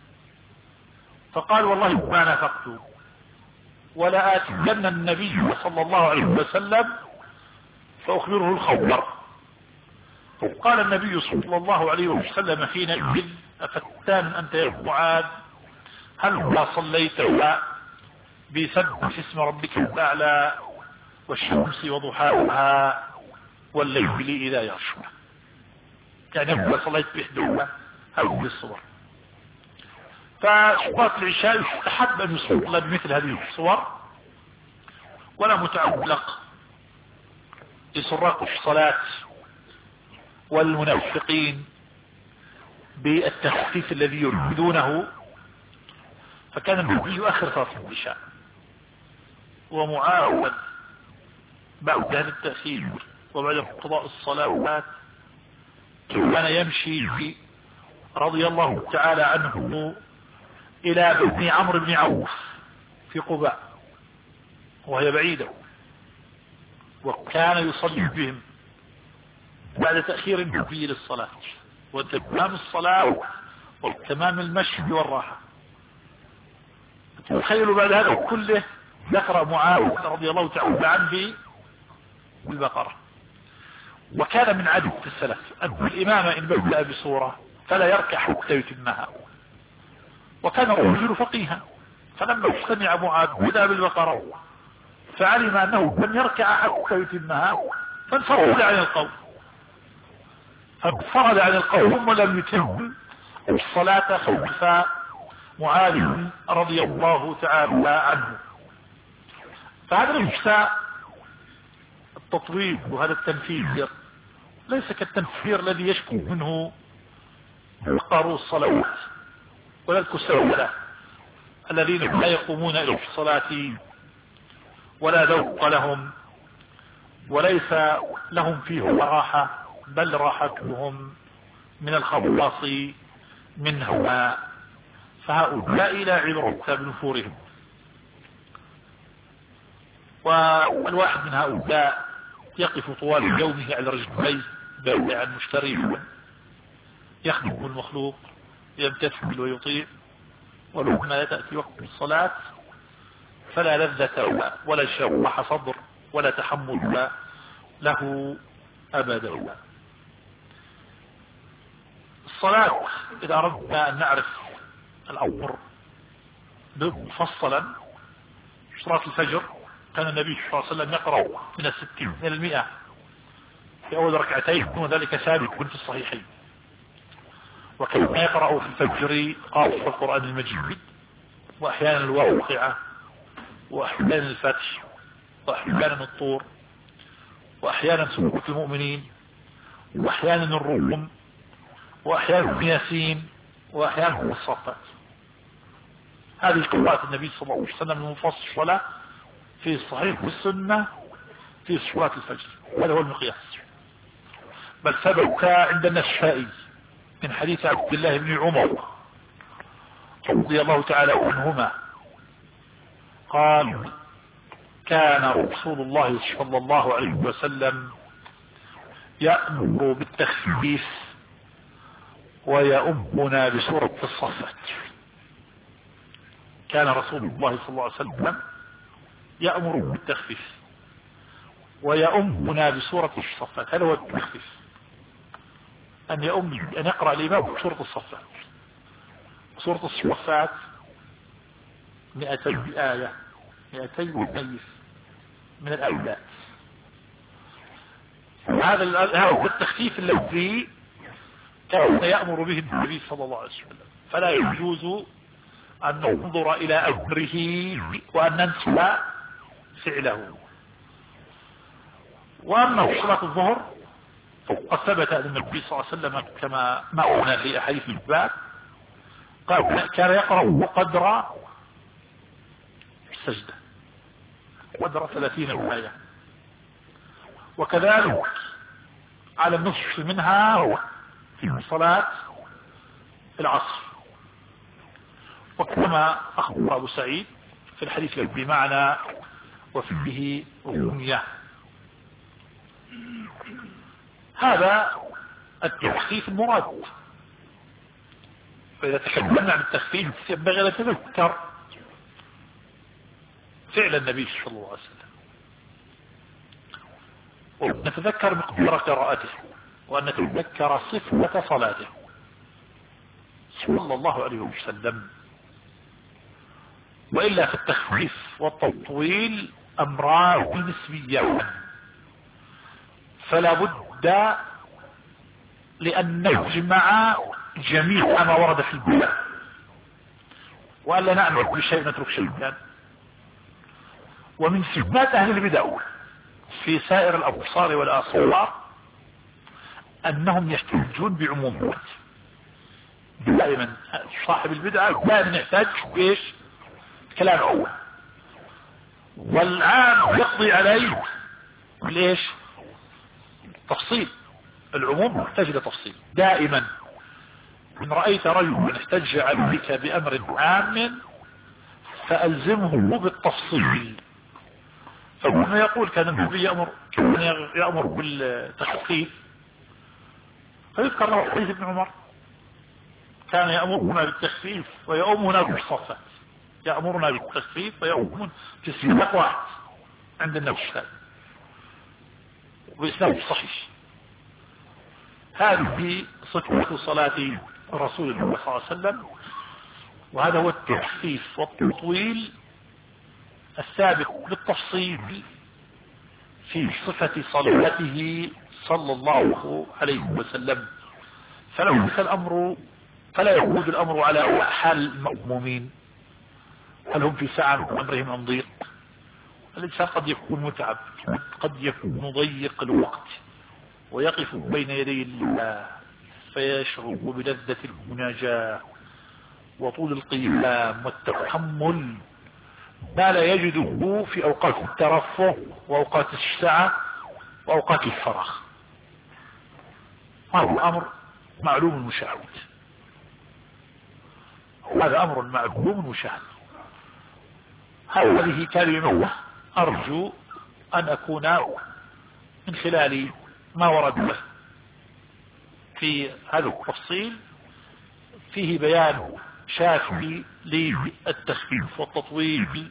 فقال والله ما نافقت ولا آتين النبي صلى الله عليه وسلم فأخبره الخبر. فقال النبي صلى الله عليه وسلم حينئذ أفتان أنت يا معاذ هل ما صليت بسبح اسم ربك الأعلى والشمس وضحاها والليل إذا يغشى. يعني أبدا صليت بإحدى هذه الصور. فصلاة العشاء يستحب أن يصلى بمثل هذه الصور، ولا متعلق لسراق الصلاة والمنافقين بالتخفيف الذي يريدونه. فكان النبي يؤخر صلاة العشاء، ومعاود بعد هذا التأخير وبعد قضاء الصلاة كان يمشي رضي الله تعالى عنه إلى بني عمرو بن عوف في قباء وهي بعيدة، وكان يصلي بهم بعد تأخير النبي للصلاة وتمام الصلاة وتمام المشي والراحة. تخيلوا بعد هذا كله ذكر معاوية رضي الله تعالى عنه بالبقرة. وكان من عادة السلف أن الإمام إن بدأ بصورة فلا يركع حتى يتمها، وكان الرجل فقيها، فلما سمع معاذ بدأ بالبقرة فعلم أنه لم يركع حتى يتمها فانفرد عن القوم فانفرد عن القوم ولم يتم الصلاة خلف معاذ رضي الله تعالى عنه. فهذا ليس التطويل وهذا التنفير ليس كالتنفير الذي يشكو منه قارو الصلوات ولا الكسالى الذين لا يقومون إلى الصلاة ولا ذوق لهم وليس لهم فيه راحة، بل راحتهم من الخباص منهما. فهؤلاء لا عبرة بنفورهم. والواحد من هؤلاء يقف طوال يومه على رجليه بائعا مشتريا يخدم المخلوق يمتثل ويطيع، ولما تأتي وقت الصلاة فلا لذة ولا شرح صدر ولا تحمل له أبدا. الصلاة إذا أردنا أن نعرف الأمر مفصلا، صلاة الفجر كان النبي صلى الله عليه وسلم يقرأ من الستين من المئة في أول ركعتين، وذلك ثابت في الصحيحين. وكان يقرأ في الفجر قاف القرآن المجيد، وأحيانا الواقعة، وأحيانا الفتح، وأحيانا الطور، وأحيانا سورة المؤمنين، وأحيانا الروم، وأحيانا ياسين، وأحيانا الصفات. هذه قراءة النبي صلى الله عليه وسلم المفصلة في الصحيح والسنة في صلاة الفجر، هذا هو المقياس. بل ثبت عند النسائي من حديث عبد الله بن عمر رضي الله تعالى عنهما قال: كان رسول الله صلى الله عليه وسلم يأمر بالتخفيف ويؤمنا بسورة الصفات. كان رسول الله صلى الله عليه وسلم يأمر بالتخفيف ويؤمنا بسورة الصفات. هذا هو التخفيف، أن يؤم أن يقرأ الإمام بسورة الصفات. سورة الصفات مئتي آية، مئتي وألف من الآيات. هذا هو التخفيف الذي كان يأمر به النبي صلى الله عليه وسلم، فلا يجوز أن ننظر إلى أمره وأن ننسى فعله. وأما صلاة الظهر فقد ثبت أن النبي صلى الله عليه وسلم كما معنا في أحاديث الباب قال كان يقرأ قدر السجدة، قدر ثلاثين آية، وكذلك على النصف منها في صلاة العصر. وكما أخبر أبو سعيد في الحديث بمعنى وفيه رمية. هذا التخفيف المراد. فإذا تكلمنا عن التخفيف ينبغي أن نتذكر فعل النبي صلى الله عليه وسلم، ونتذكر مقدار قراءته، وأن نتذكر صفة صلاته صلى الله عليه وسلم. وإلا في التخفيف والتطويل أمران نسبيان، فلا بد لأن نجمع جميع ما ورد في البلاد، وألا نعمل كل شيء نترك شيئا. ومن سمات أهل البدع في سائر الأبصار والآصار أنهم يحتجون بعمومات. دائما صاحب البدعة دائما يحتاج بإيش؟ كلام أول، والعام يقضي عليه ليش؟ تفصيل. العموم يحتاج إلى تفصيل دائما. إن رأيت رجل احتج عليك بأمر عام فألزمه بالتفصيل. فكما يقول كان النبي يأمر كان يأمر بالتخفيف، فيذكر له حديث ابن عمر كان يأمرنا بالتخفيف ويؤمنا بالصفات، يأمرنا بالتخفيف ويؤمن في سياق واحد عند النفس وبإسناد صحيح. هذه صفة صلاة رسول الله صلى الله عليه وسلم، وهذا هو التخفيف والتطويل السابق بالتفصيل في صفة صلاته صلى الله عليه وسلم. فلو كان الأمر فلا يعود الأمر على حال المأمومين، هل هم في ساعة من أمرهم أم ضيق؟ الإنسان قد يكون متعب، قد يكون ضيق الوقت ويقف بين يدي الله فيشعر بلذة المناجاة وطول القيام والتحمل ما لا يجده في أوقات الترفه وأوقات السعة وأوقات الفراغ. هذا أمر معلوم مشاهد، هذا أمر معلوم مشاهد. هذه كلمة أرجو أن أكون من خلال ما ورد في هذا التفصيل فيه بيان شافي للتخفيف والتطويل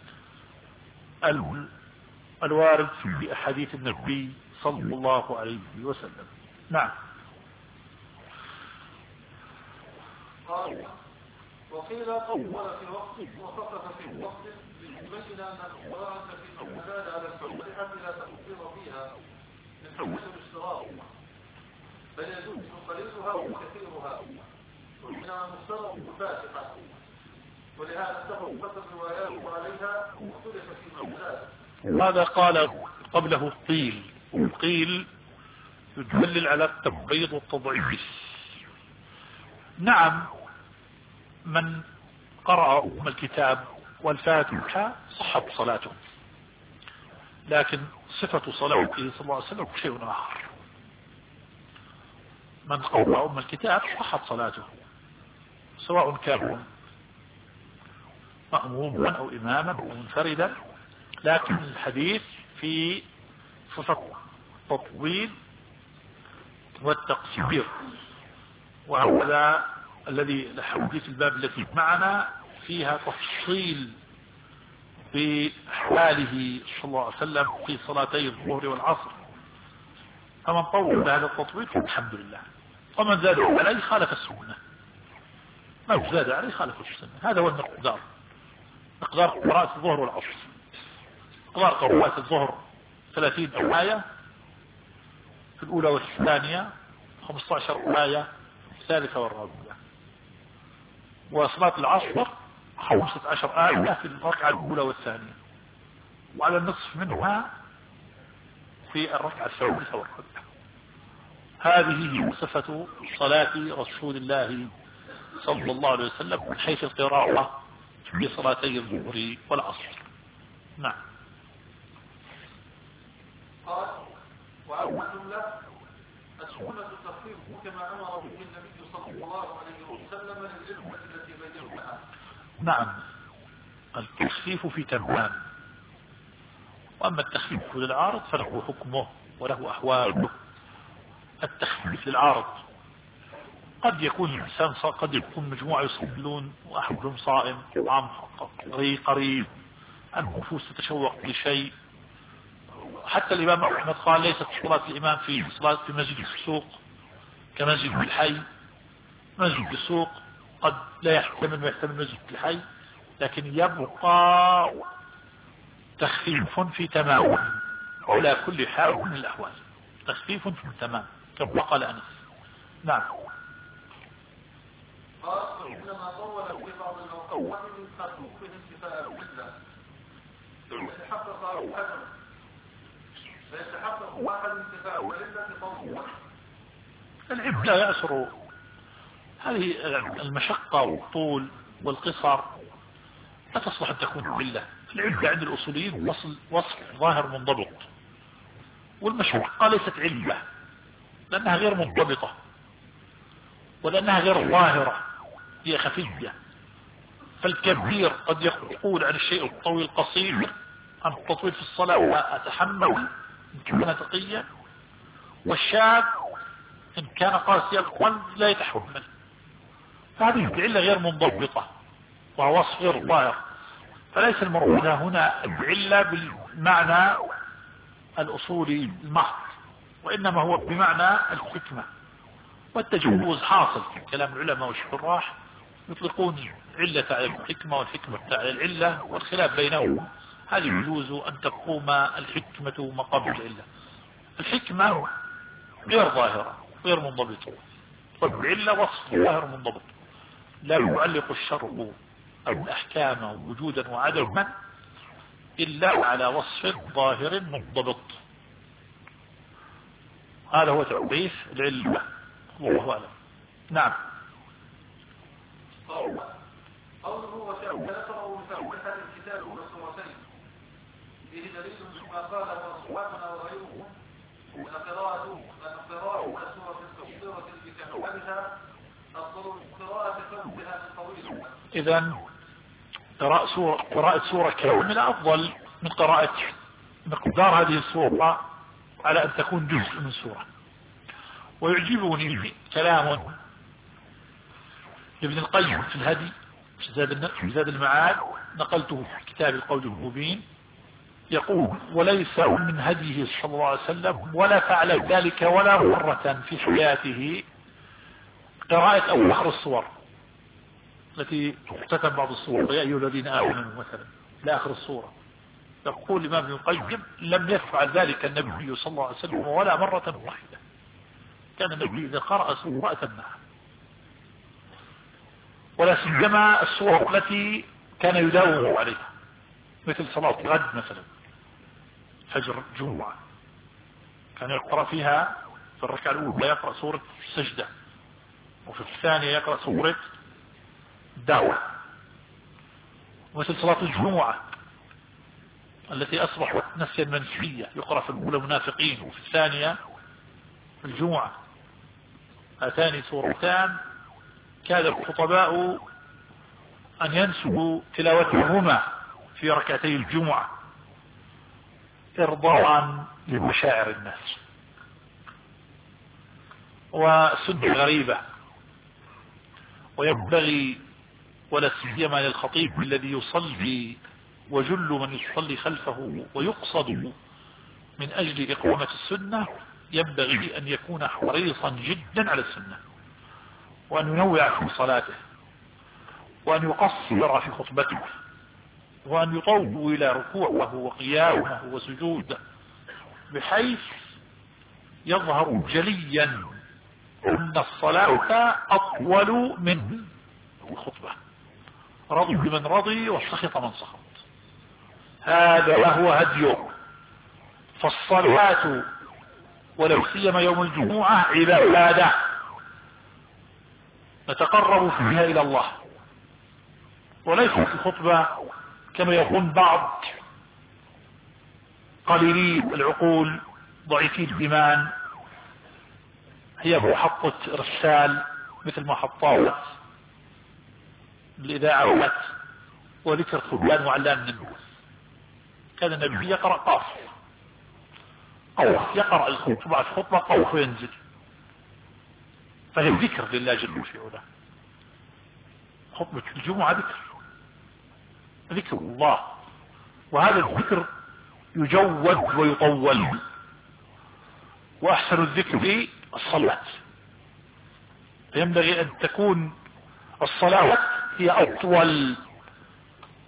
الوارد في أحاديث النبي صلى الله عليه وسلم. نعم. قال وقيل طول في الوقت وخفف في الوقت ليبين أن القراءة في المعتاد على الصحيحة لا تقصير فيها من حيث الاشتراط، بل يجوز قليلها وكثيرها، وإنما المشترط الفاتحة، ولهذا اتفقت الروايات عليها واختلف في معتاد. ماذا قال قبله؟ قيل قيل يدلل على التبعيض والتضعيف. نعم، من قرأ أم الكتاب والفاتحة صحت صلاته، لكن صفة صلاته صلى الله عليه وسلم شيء آخر. من قرأ أم الكتاب صحت صلاته سواء كان مأموما أو إماما أو منفردا، لكن الحديث في صفة التطويل والتقصير، وهذا الذي الحديث الباب التي معنا فيها تفصيل بحاله صلى الله عليه وسلم في صلاتي الظهر والعصر. فمن طول هذا التطويل فالحمد لله، ومن زاد عليه خالف السنة، من زاد عليه خالف السنة. هذا هو المقدار، مقدار قراءة الظهر والعصر. مقدار قراءة الظهر ثلاثين آية في الأولى والثانية، خمسة عشر آية في الثالثة والرابعة، وصلاة العصر خمسة عشر آية في الركعة الأولى والثانية، وعلى النصف منها في الركعة الثالثة والرابعة. هذه هي صفة صلاة رسول الله صلى الله عليه وسلم من حيث القراءة في صلاتي الظهر والعصر. نعم. قال وعلم له السنة التخفيف كما أمر به النبي صلى الله عليه وسلم للعلم التي بينها. نعم، التخفيف في تمام، وأما التخفيف للعارض فله حكمه وله أحواله. التخفيف للعارض قد يكون الإنسان قد يكون مجموعة يصلون وأحدهم صائم طعام قريب، النفوس تتشوق لشيء. حتى الإمام أحمد قال ليست صلاة الإمام في صلاة في مسجد السوق كمسجد الحي. مسجد السوق قد لا يحتمل ما يحتمل مسجد الحي، لكن يبقى تخفيف في تمام على كل حال من الأحوال، تخفيف في التمام كما قال أنس. نعم. قال إنما طول في بعض الأوقات من خفوف انتفاء القلة يتحقق الحجر فيتحقق واحد انتفاء القلة طولا. العلم لا يأسر هذه المشقة والطول والقصر لا تصلح أن تكون علة. العلة عند الأصوليين وصل وصف ظاهر منضبط، والمشقة ليست علة لأنها غير منضبطة ولأنها غير ظاهرة، هي خفية. فالكبير قد يقول عن الشيء الطويل قصير عن التطويل في الصلاة وأتحمل إن كان تقيا، والشاب إن كان قاسي القلب لا يتحمل. فهذه العلة غير منضبطة وهو وصف غير ظاهر، فليس المراد هنا العلة بالمعنى الأصولي المحض، وإنما هو بمعنى الحكمة. والتجوز حاصل في كلام العلماء والشراح، يطلقون علة على الحكمة والحكمة على العلة، والخلاف بينهم هل يجوز أن تقوم الحكمة مقام العلة. الحكمة غير ظاهرة غير منضبطة، والعلة وصف ظاهر منضبط. لا يعلق الشرع الأحكام وجودا وعدما إلا على وصف ظاهر منضبط. هذا هو تعريف العلة، والله أعلم. نعم. قوله وتقرأوا فاتحة الكتاب والسورتين فيه دليل ما قاله أصحابنا وغيرهم أن قراءة أن قراءة سورة التفسيرة بكمالها أفضل من قراءة كونها طويلة. إذن قراءة سورة كاملة أفضل من قراءة مقدار هذه السورة على أن تكون جزء من سورة. ويعجبني كلام ابن القيم في الهدي في زاد المعاد، نقلته في كتاب القول المبين، يقول وليس من هديه صلى الله عليه وسلم ولا فعل ذلك ولا مرة في حياته قراءة أو آخر الصور التي تختتم بعض الصور يا أيها الذين آمنوا مثلا لآخر الصورة. يقول الإمام ابن القيم لم يفعل ذلك النبي صلى الله عليه وسلم ولا مرة واحدة. كان النبي إذا قرأ سورة أتمها، ولا سيما السور التي كان يداوم عليها مثل صلاة الغد مثلا، فجر الجمعة كان يقرأ فيها في الركعة الأولى يقرأ سورة السجدة، وفي الثانية يقرأ سورة الدعوة. مثل صلاة الجمعة التي أصبحت نسيا منسية يقرأ في الأولى منافقين وفي الثانية في الجمعة. هاتان سورتان كاد الخطباء أن ينسبوا تلاوتهما في ركعتي الجمعة إرضاء لمشاعر الناس، وسنة غريبة. وينبغي ولا سيما للخطيب الذي يصلي وجل من يصلي خلفه ويقصد من أجل إقامة السنة، ينبغي أن يكون حريصا جدا على السنة، وأن ينوع في صلاته، وأن يقصر في خطبته، وأن يطول ركوعه وقيامه وسجوده بحيث يظهر جليا أن الصلاة أطول من الخطبة، رضي بمن رضي وسخط من سخط. هذا هو هديه. فالصلاة ولو سيما يوم الجمعة عبادة نتقرب فيها إلى الله، وليس في الخطبة كما يقول بعض قليلي العقول ضعيفي الإيمان هي محطة رسال مثل محطات الإذاعة وذكر فلان وعلان من الناس. كان النبي يقرأ قاف قوف، يقرأ الخطبة الخطبة قوف وينزل، فهي ذكر لله جل في علاه. خطبة الجمعة ذكر ذكر الله، وهذا الذكر يجود ويطول. وأحسن الذكر الصلاة، فينبغي أن تكون الصلاة هي أطول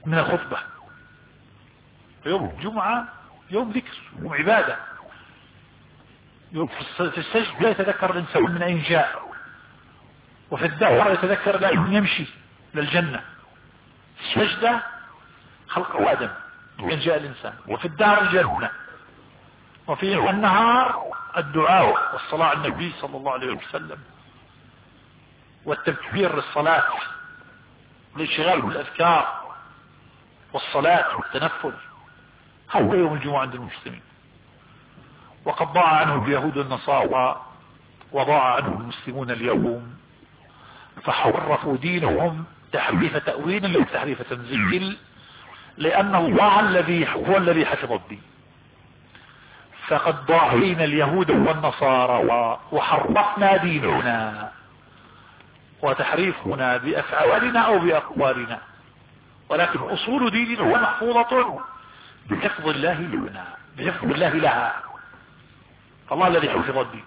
من الخطبة. يوم الجمعة يوم ذكر، يوم عبادة. يوم في السجد لا يتذكر الإنسان من أين جاء، وفي الدعوة يتذكر لا يمشي للجنة. السجدة خلق آدم من جاء الإنسان، وفي الدار الجنة، وفي النهار الدعاء والصلاة على النبي صلى الله عليه وسلم، والتكبير للصلاة، والانشغال بالأذكار والصلاة والتنفل. هو يوم الجمعة عند المسلمين. وقد ضاع عنه اليهود والنصارى، وضاع عنه المسلمون اليوم، فحرفوا دينهم تحريف تأويل أو تحريف تنزيل، لأن الله الذي هو الذي حفظ الدين. فقد ضاع دين اليهود والنصارى وحرفنا ديننا، وتحريفنا بأفعالنا أو بأقوالنا، ولكن أصول ديننا محفوظة بحفظ الله لنا، بحفظ الله لها. الله الذي حفظ الدين.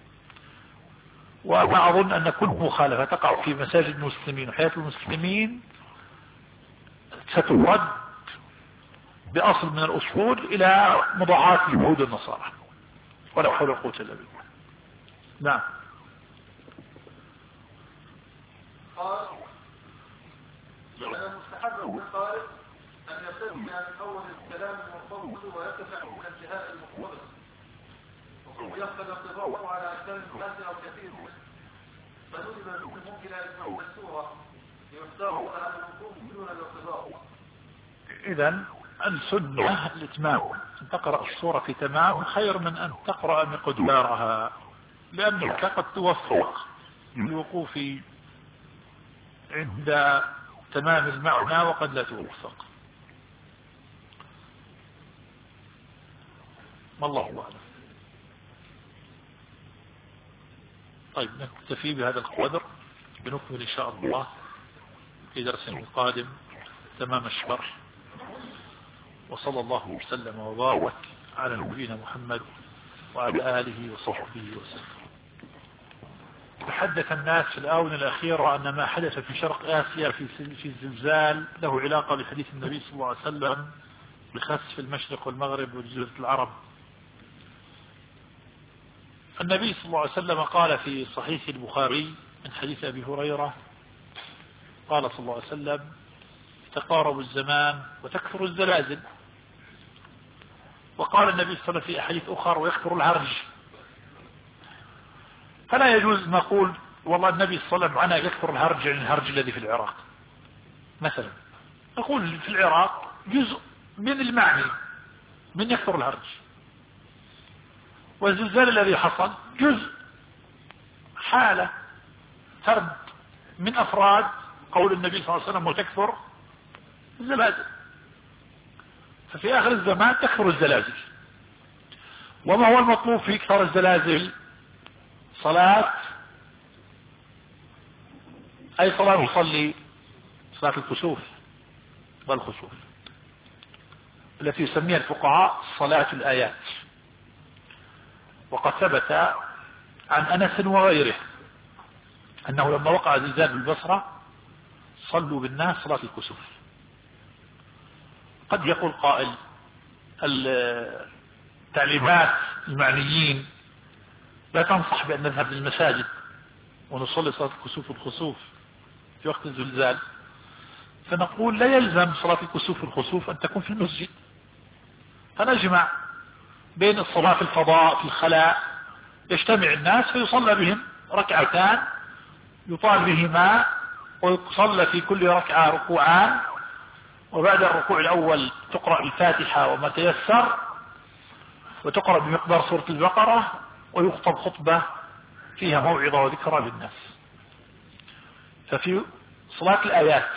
وما أظن أن كل مخالفة تقع في مساجد المسلمين وحياة المسلمين سترد بأصل من الأصول إلى مضاعات اليهود والنصارى، ولا حول ولا قوة إلا بالله. نعم. قال من المستحب للقارئ أن يبتدئ من أول الكلام المفضل ويرتفع من انتهاء المقتبس، ويفقد انتظاره على أكثر الناس أو كثير منه، فندب المسلمون إلى إسماع السورة ليختاروا على الوقوف دون الانتظار. إذن السنة الإتمام، أن تقرأ السورة في تمام خير من أن تقرأ مقدارها، لأنك قد توفق للوقوف عند تمام المعنى وقد لا توفق. ما الله أعلم. طيب نكتفي بهذا القدر، بنكمل إن شاء الله في درس القادم تمام الشرح. وصلى الله وسلم وبارك على نبينا محمد وعلى آله وصحبه وسلم. تحدث الناس في الآونة الأخيرة أن ما حدث في شرق آسيا في في الزلزال له علاقة بحديث النبي صلى الله عليه وسلم بخسف المشرق والمغرب وجزيرة العرب. النبي صلى الله عليه وسلم قال في صحيح البخاري من حديث أبي هريرة قال صلى الله عليه وسلم: تقارب الزمان وتكثر الزلازل. وقال النبي صلى الله عليه وسلم في أحاديث أخرى: ويكثر الهرج. فلا يجوز نقول والله النبي صلى الله عليه وسلم عنه يكثر الهرج عن الهرج الذي في العراق مثلا. نقول في العراق جزء من المعني من يكثر الهرج، والزلزال الذي حصل جزء حالة فرد من أفراد قول النبي صلى الله عليه وسلم: وتكثر الزلازل. ففي آخر الزمان تكثر الزلازل. وما هو المطلوب في إكثار الزلازل؟ صلاة، أي صلاة نصلي؟ صلاة الكسوف والخسوف، التي يسميها الفقهاء صلاة الآيات. وقد ثبت عن أنس وغيره أنه لما وقع زلزال بالبصرة صلوا بالناس صلاة الكسوف. قد يقول قائل التعليمات المعنيين لا تنصح بأن نذهب للمساجد ونصلي صلاة الكسوف والخسوف في وقت الزلزال، فنقول لا يلزم صلاة الكسوف والخسوف أن تكون في المسجد، فنجمع بين الصلاة في الفضاء في الخلاء، يجتمع الناس فيصلى بهم ركعتان يطال بهما، ويصلى في كل ركعة ركوعان، وبعد الركوع الأول تقرأ الفاتحة وما تيسر، وتقرأ بمقدار سورة البقرة، ويخطب خطبة فيها موعظة وذكرى للناس. ففي صلاة الآيات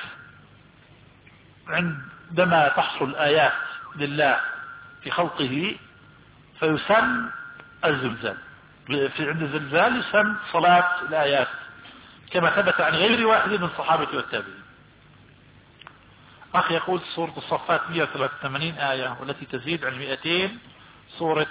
عندما تحصل آيات لله في خلقه فيسمى الزلزال، في عند الزلزال يسمى صلاة الآيات، كما ثبت عن غير واحد من الصحابة والتابعين. أخي يقول سورة الصفات مئة وثلاثة وثمانين آية، والتي تزيد عن مئتين سورة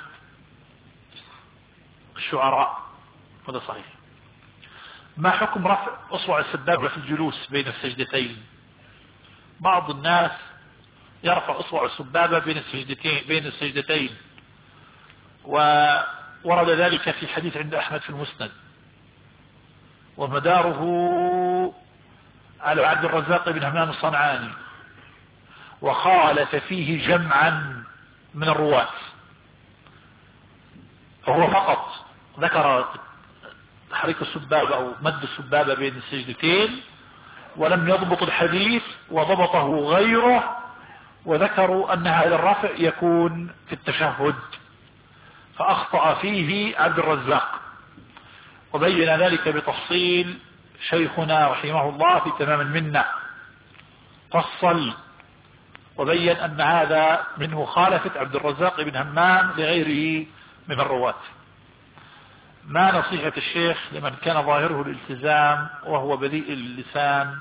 الشعراء، هذا صحيح. ما حكم رفع أصبع السبابة في الجلوس بين السجدتين؟ بعض الناس يرفع أصبع السبابة بين السجدتين بين السجدتين وورد ذلك في حديث عند أحمد في المسند، ومداره على عبد الرزاق بن همام الصنعاني، وخالف فيه جمعا من الرواة، فهو فقط ذكر تحريك السبابة أو مد السبابة بين السجدتين، ولم يضبط الحديث وضبطه غيره، وذكروا أن هذا الرفع يكون في التشهد، فأخطأ فيه عبد الرزاق، وبين ذلك بتفصيل شيخنا رحمه الله في تمام المنة، فصل وبين أن هذا منه خالفة عبد الرزاق بن همام لغيره من الرواة. ما نصيحة الشيخ لمن كان ظاهره الالتزام وهو بذيء اللسان؟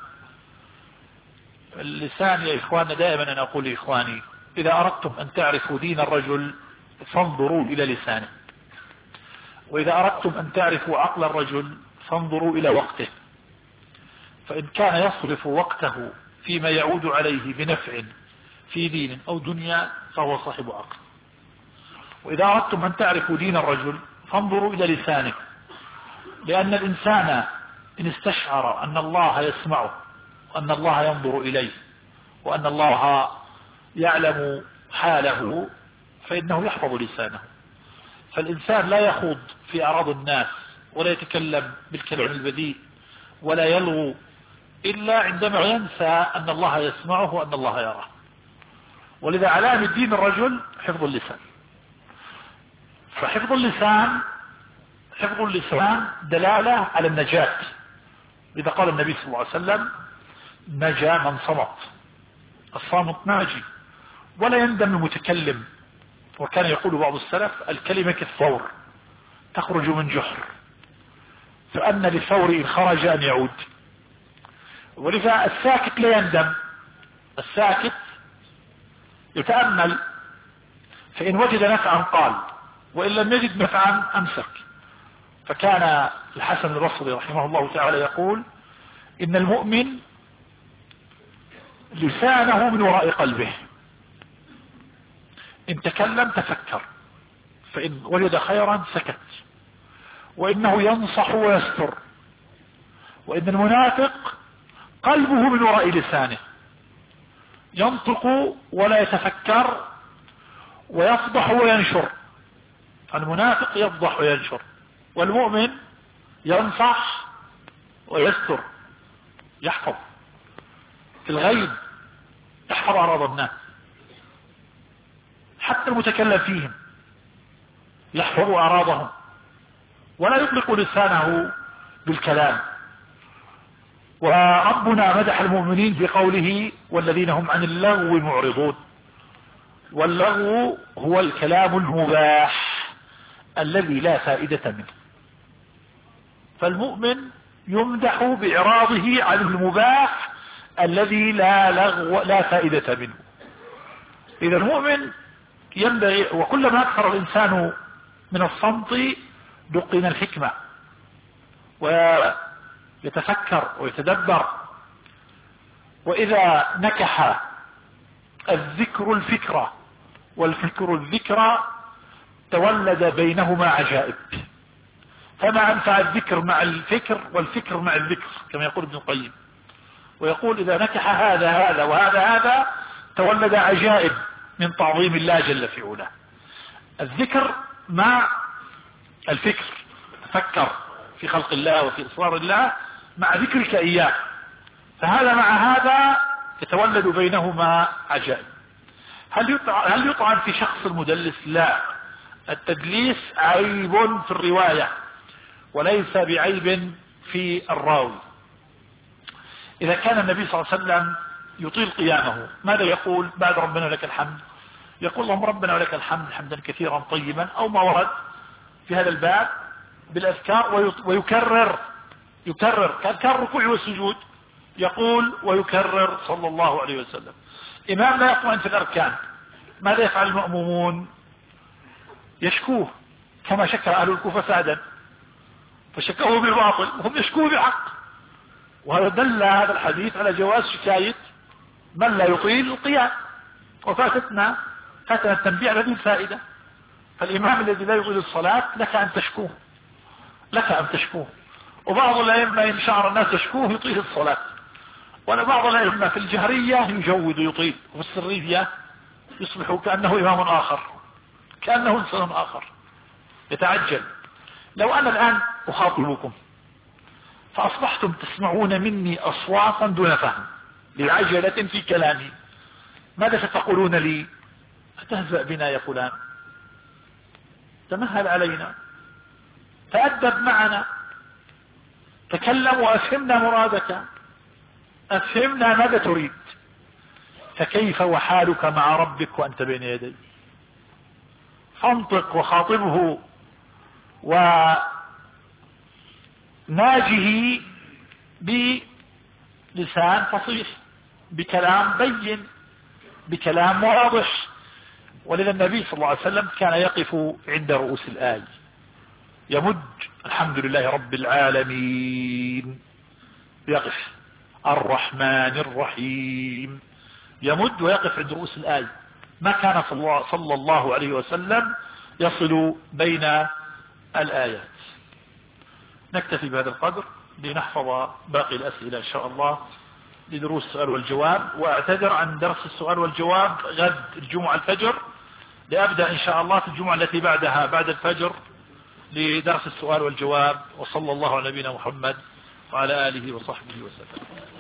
اللسان يا إخواننا دائما أنا أقول لإخواني، إذا أردتم أن تعرفوا دين الرجل فانظروا إلى لسانه، وإذا أردتم أن تعرفوا عقل الرجل فانظروا إلى وقته، فإن كان يصرف وقته فيما يعود عليه بنفع في دين أو دنيا فهو صاحب عقل. وإذا أردتم أن تعرفوا دين الرجل فانظروا إلى لسانه، لأن الإنسان إن استشعر أن الله يسمعه وأن الله ينظر إليه وأن الله يعلم حاله فإنه يحفظ لسانه. فالإنسان لا يخوض في أعراض الناس ولا يتكلم بالكلام البذيء ولا يلغو إلا عندما ينسى أن الله يسمعه وأن الله يراه. ولذا علامة دين الرجل حفظ اللسان. فحفظ اللسان حفظ اللسان دلالة على النجاة. إذا قال النبي صلى الله عليه وسلم نجا من صمت، الصامت ناجي ولا يندم المتكلم. وكان يقول بعض السلف الكلمة كالثور تخرج من جحر، فأن للثور إن خرج أن يعود. ولذا الساكت لا يندم، الساكت يتأمل، فإن وجد نفعا قال وإن لم يجد نفعا أمسك. فكان الحسن البصري رحمه الله تعالى يقول إن المؤمن لسانه من وراء قلبه، إن تكلم تفكر، فإن وجد خيرا سكت، وإنه ينصح ويستر. وإن المنافق قلبه من وراء لسانه، ينطق ولا يتفكر ويفضح وينشر. المنافق يفضح وينشر، والمؤمن ينصح ويستر، يحفظ في الغيب، يحفظ أعراض الناس حتى المتكلم فيهم يحفظ أعراضهم ولا يطلق لسانه بالكلام. وربنا مدح المؤمنين بقوله والذين هم عن اللغو معرضون. واللغو هو الكلام المباح الذي لا فائدة منه، فالمؤمن يمدح بإعراضه عن المباح الذي لا لغو لا فائدة منه. إذا المؤمن ينبغي، وكلما أكثر الإنسان من الصمت دقن الحكمة ويتفكر ويتدبر. وإذا نكح الذكر الفكرة والفكر الذكرى تولد بينهما عجائب. فما أنفع الذكر مع الفكر والفكر مع الذكر كما يقول ابن القيم، ويقول إذا نكح هذا هذا وهذا هذا تولد عجائب من تعظيم الله جل في علاه. الذكر مع الفكر، تفكر في خلق الله وفي إصرار الله مع ذكرك إياه، فهذا مع هذا يتولد بينهما عجائب. هل يطعن, هل يطعن في شخص المدلس؟ لا، التدليس عيب في الرواية وليس بعيب في الراوي. إذا كان النبي صلى الله عليه وسلم يطيل قيامه ماذا يقول بعد ربنا لك الحمد؟ يقول اللهم ربنا ولك الحمد حمدا كثيرا طيبا، أو ما ورد في هذا الباب بالأذكار، ويكرر يكرر كان الركوع والسجود يقول ويكرر صلى الله عليه وسلم. إمام لا يطمئن في الأركان، ماذا يفعل المأمومون؟ يشكوه كما شكى أهل الكوفة سعدا فشكوه بالباطل وهم يشكوه بحق. وهذا دل هذا الحديث على جواز شكاية من لا يطيل القيام. وفاتتنا فاتنا التنبيه على هذه الفائدة. فالإمام الذي لا يطيل الصلاة لك أن تشكوه لك أن تشكوه وبعض الأئمة إن شعر الناس يشكوه يطيل الصلاة، وأنا بعض الأئمة في الجهرية يجود يطيل، وفي السرية يصبح كأنه إمام آخر، كأنه إنسان آخر يتعجل. لو أنا الآن أخاطبكم فأصبحتم تسمعون مني أصواتا دون فهم لعجلة في كلامي، ماذا ستقولون لي؟ أتهزأ بنا يا فلان، تمهل علينا، تأدب معنا، تكلم وأفهمنا مرادك، أفهمنا ماذا تريد. فكيف وحالك مع ربك وأنت بين يديه؟ فانطق وخاطبه وناجه بلسان فصيح، بكلام بين، بكلام واضح. ولذا النبي صلى الله عليه وسلم كان يقف عند رؤوس الآية يمد الحمد لله رب العالمين، يقف الرحمن الرحيم، يمد ويقف عند رؤوس الآية. ما كان صلى الله عليه وسلم يصل بين الآيات. نكتفي بهذا القدر لنحفظ باقي الأسئلة إن شاء الله لدروس السؤال والجواب، وأعتذر عن درس السؤال والجواب غد الجمعة الفجر، لأبدأ إن شاء الله في الجمعة التي بعدها بعد الفجر لدرس السؤال والجواب. وصلى الله على نبينا محمد وعلى آله وصحبه وسلم.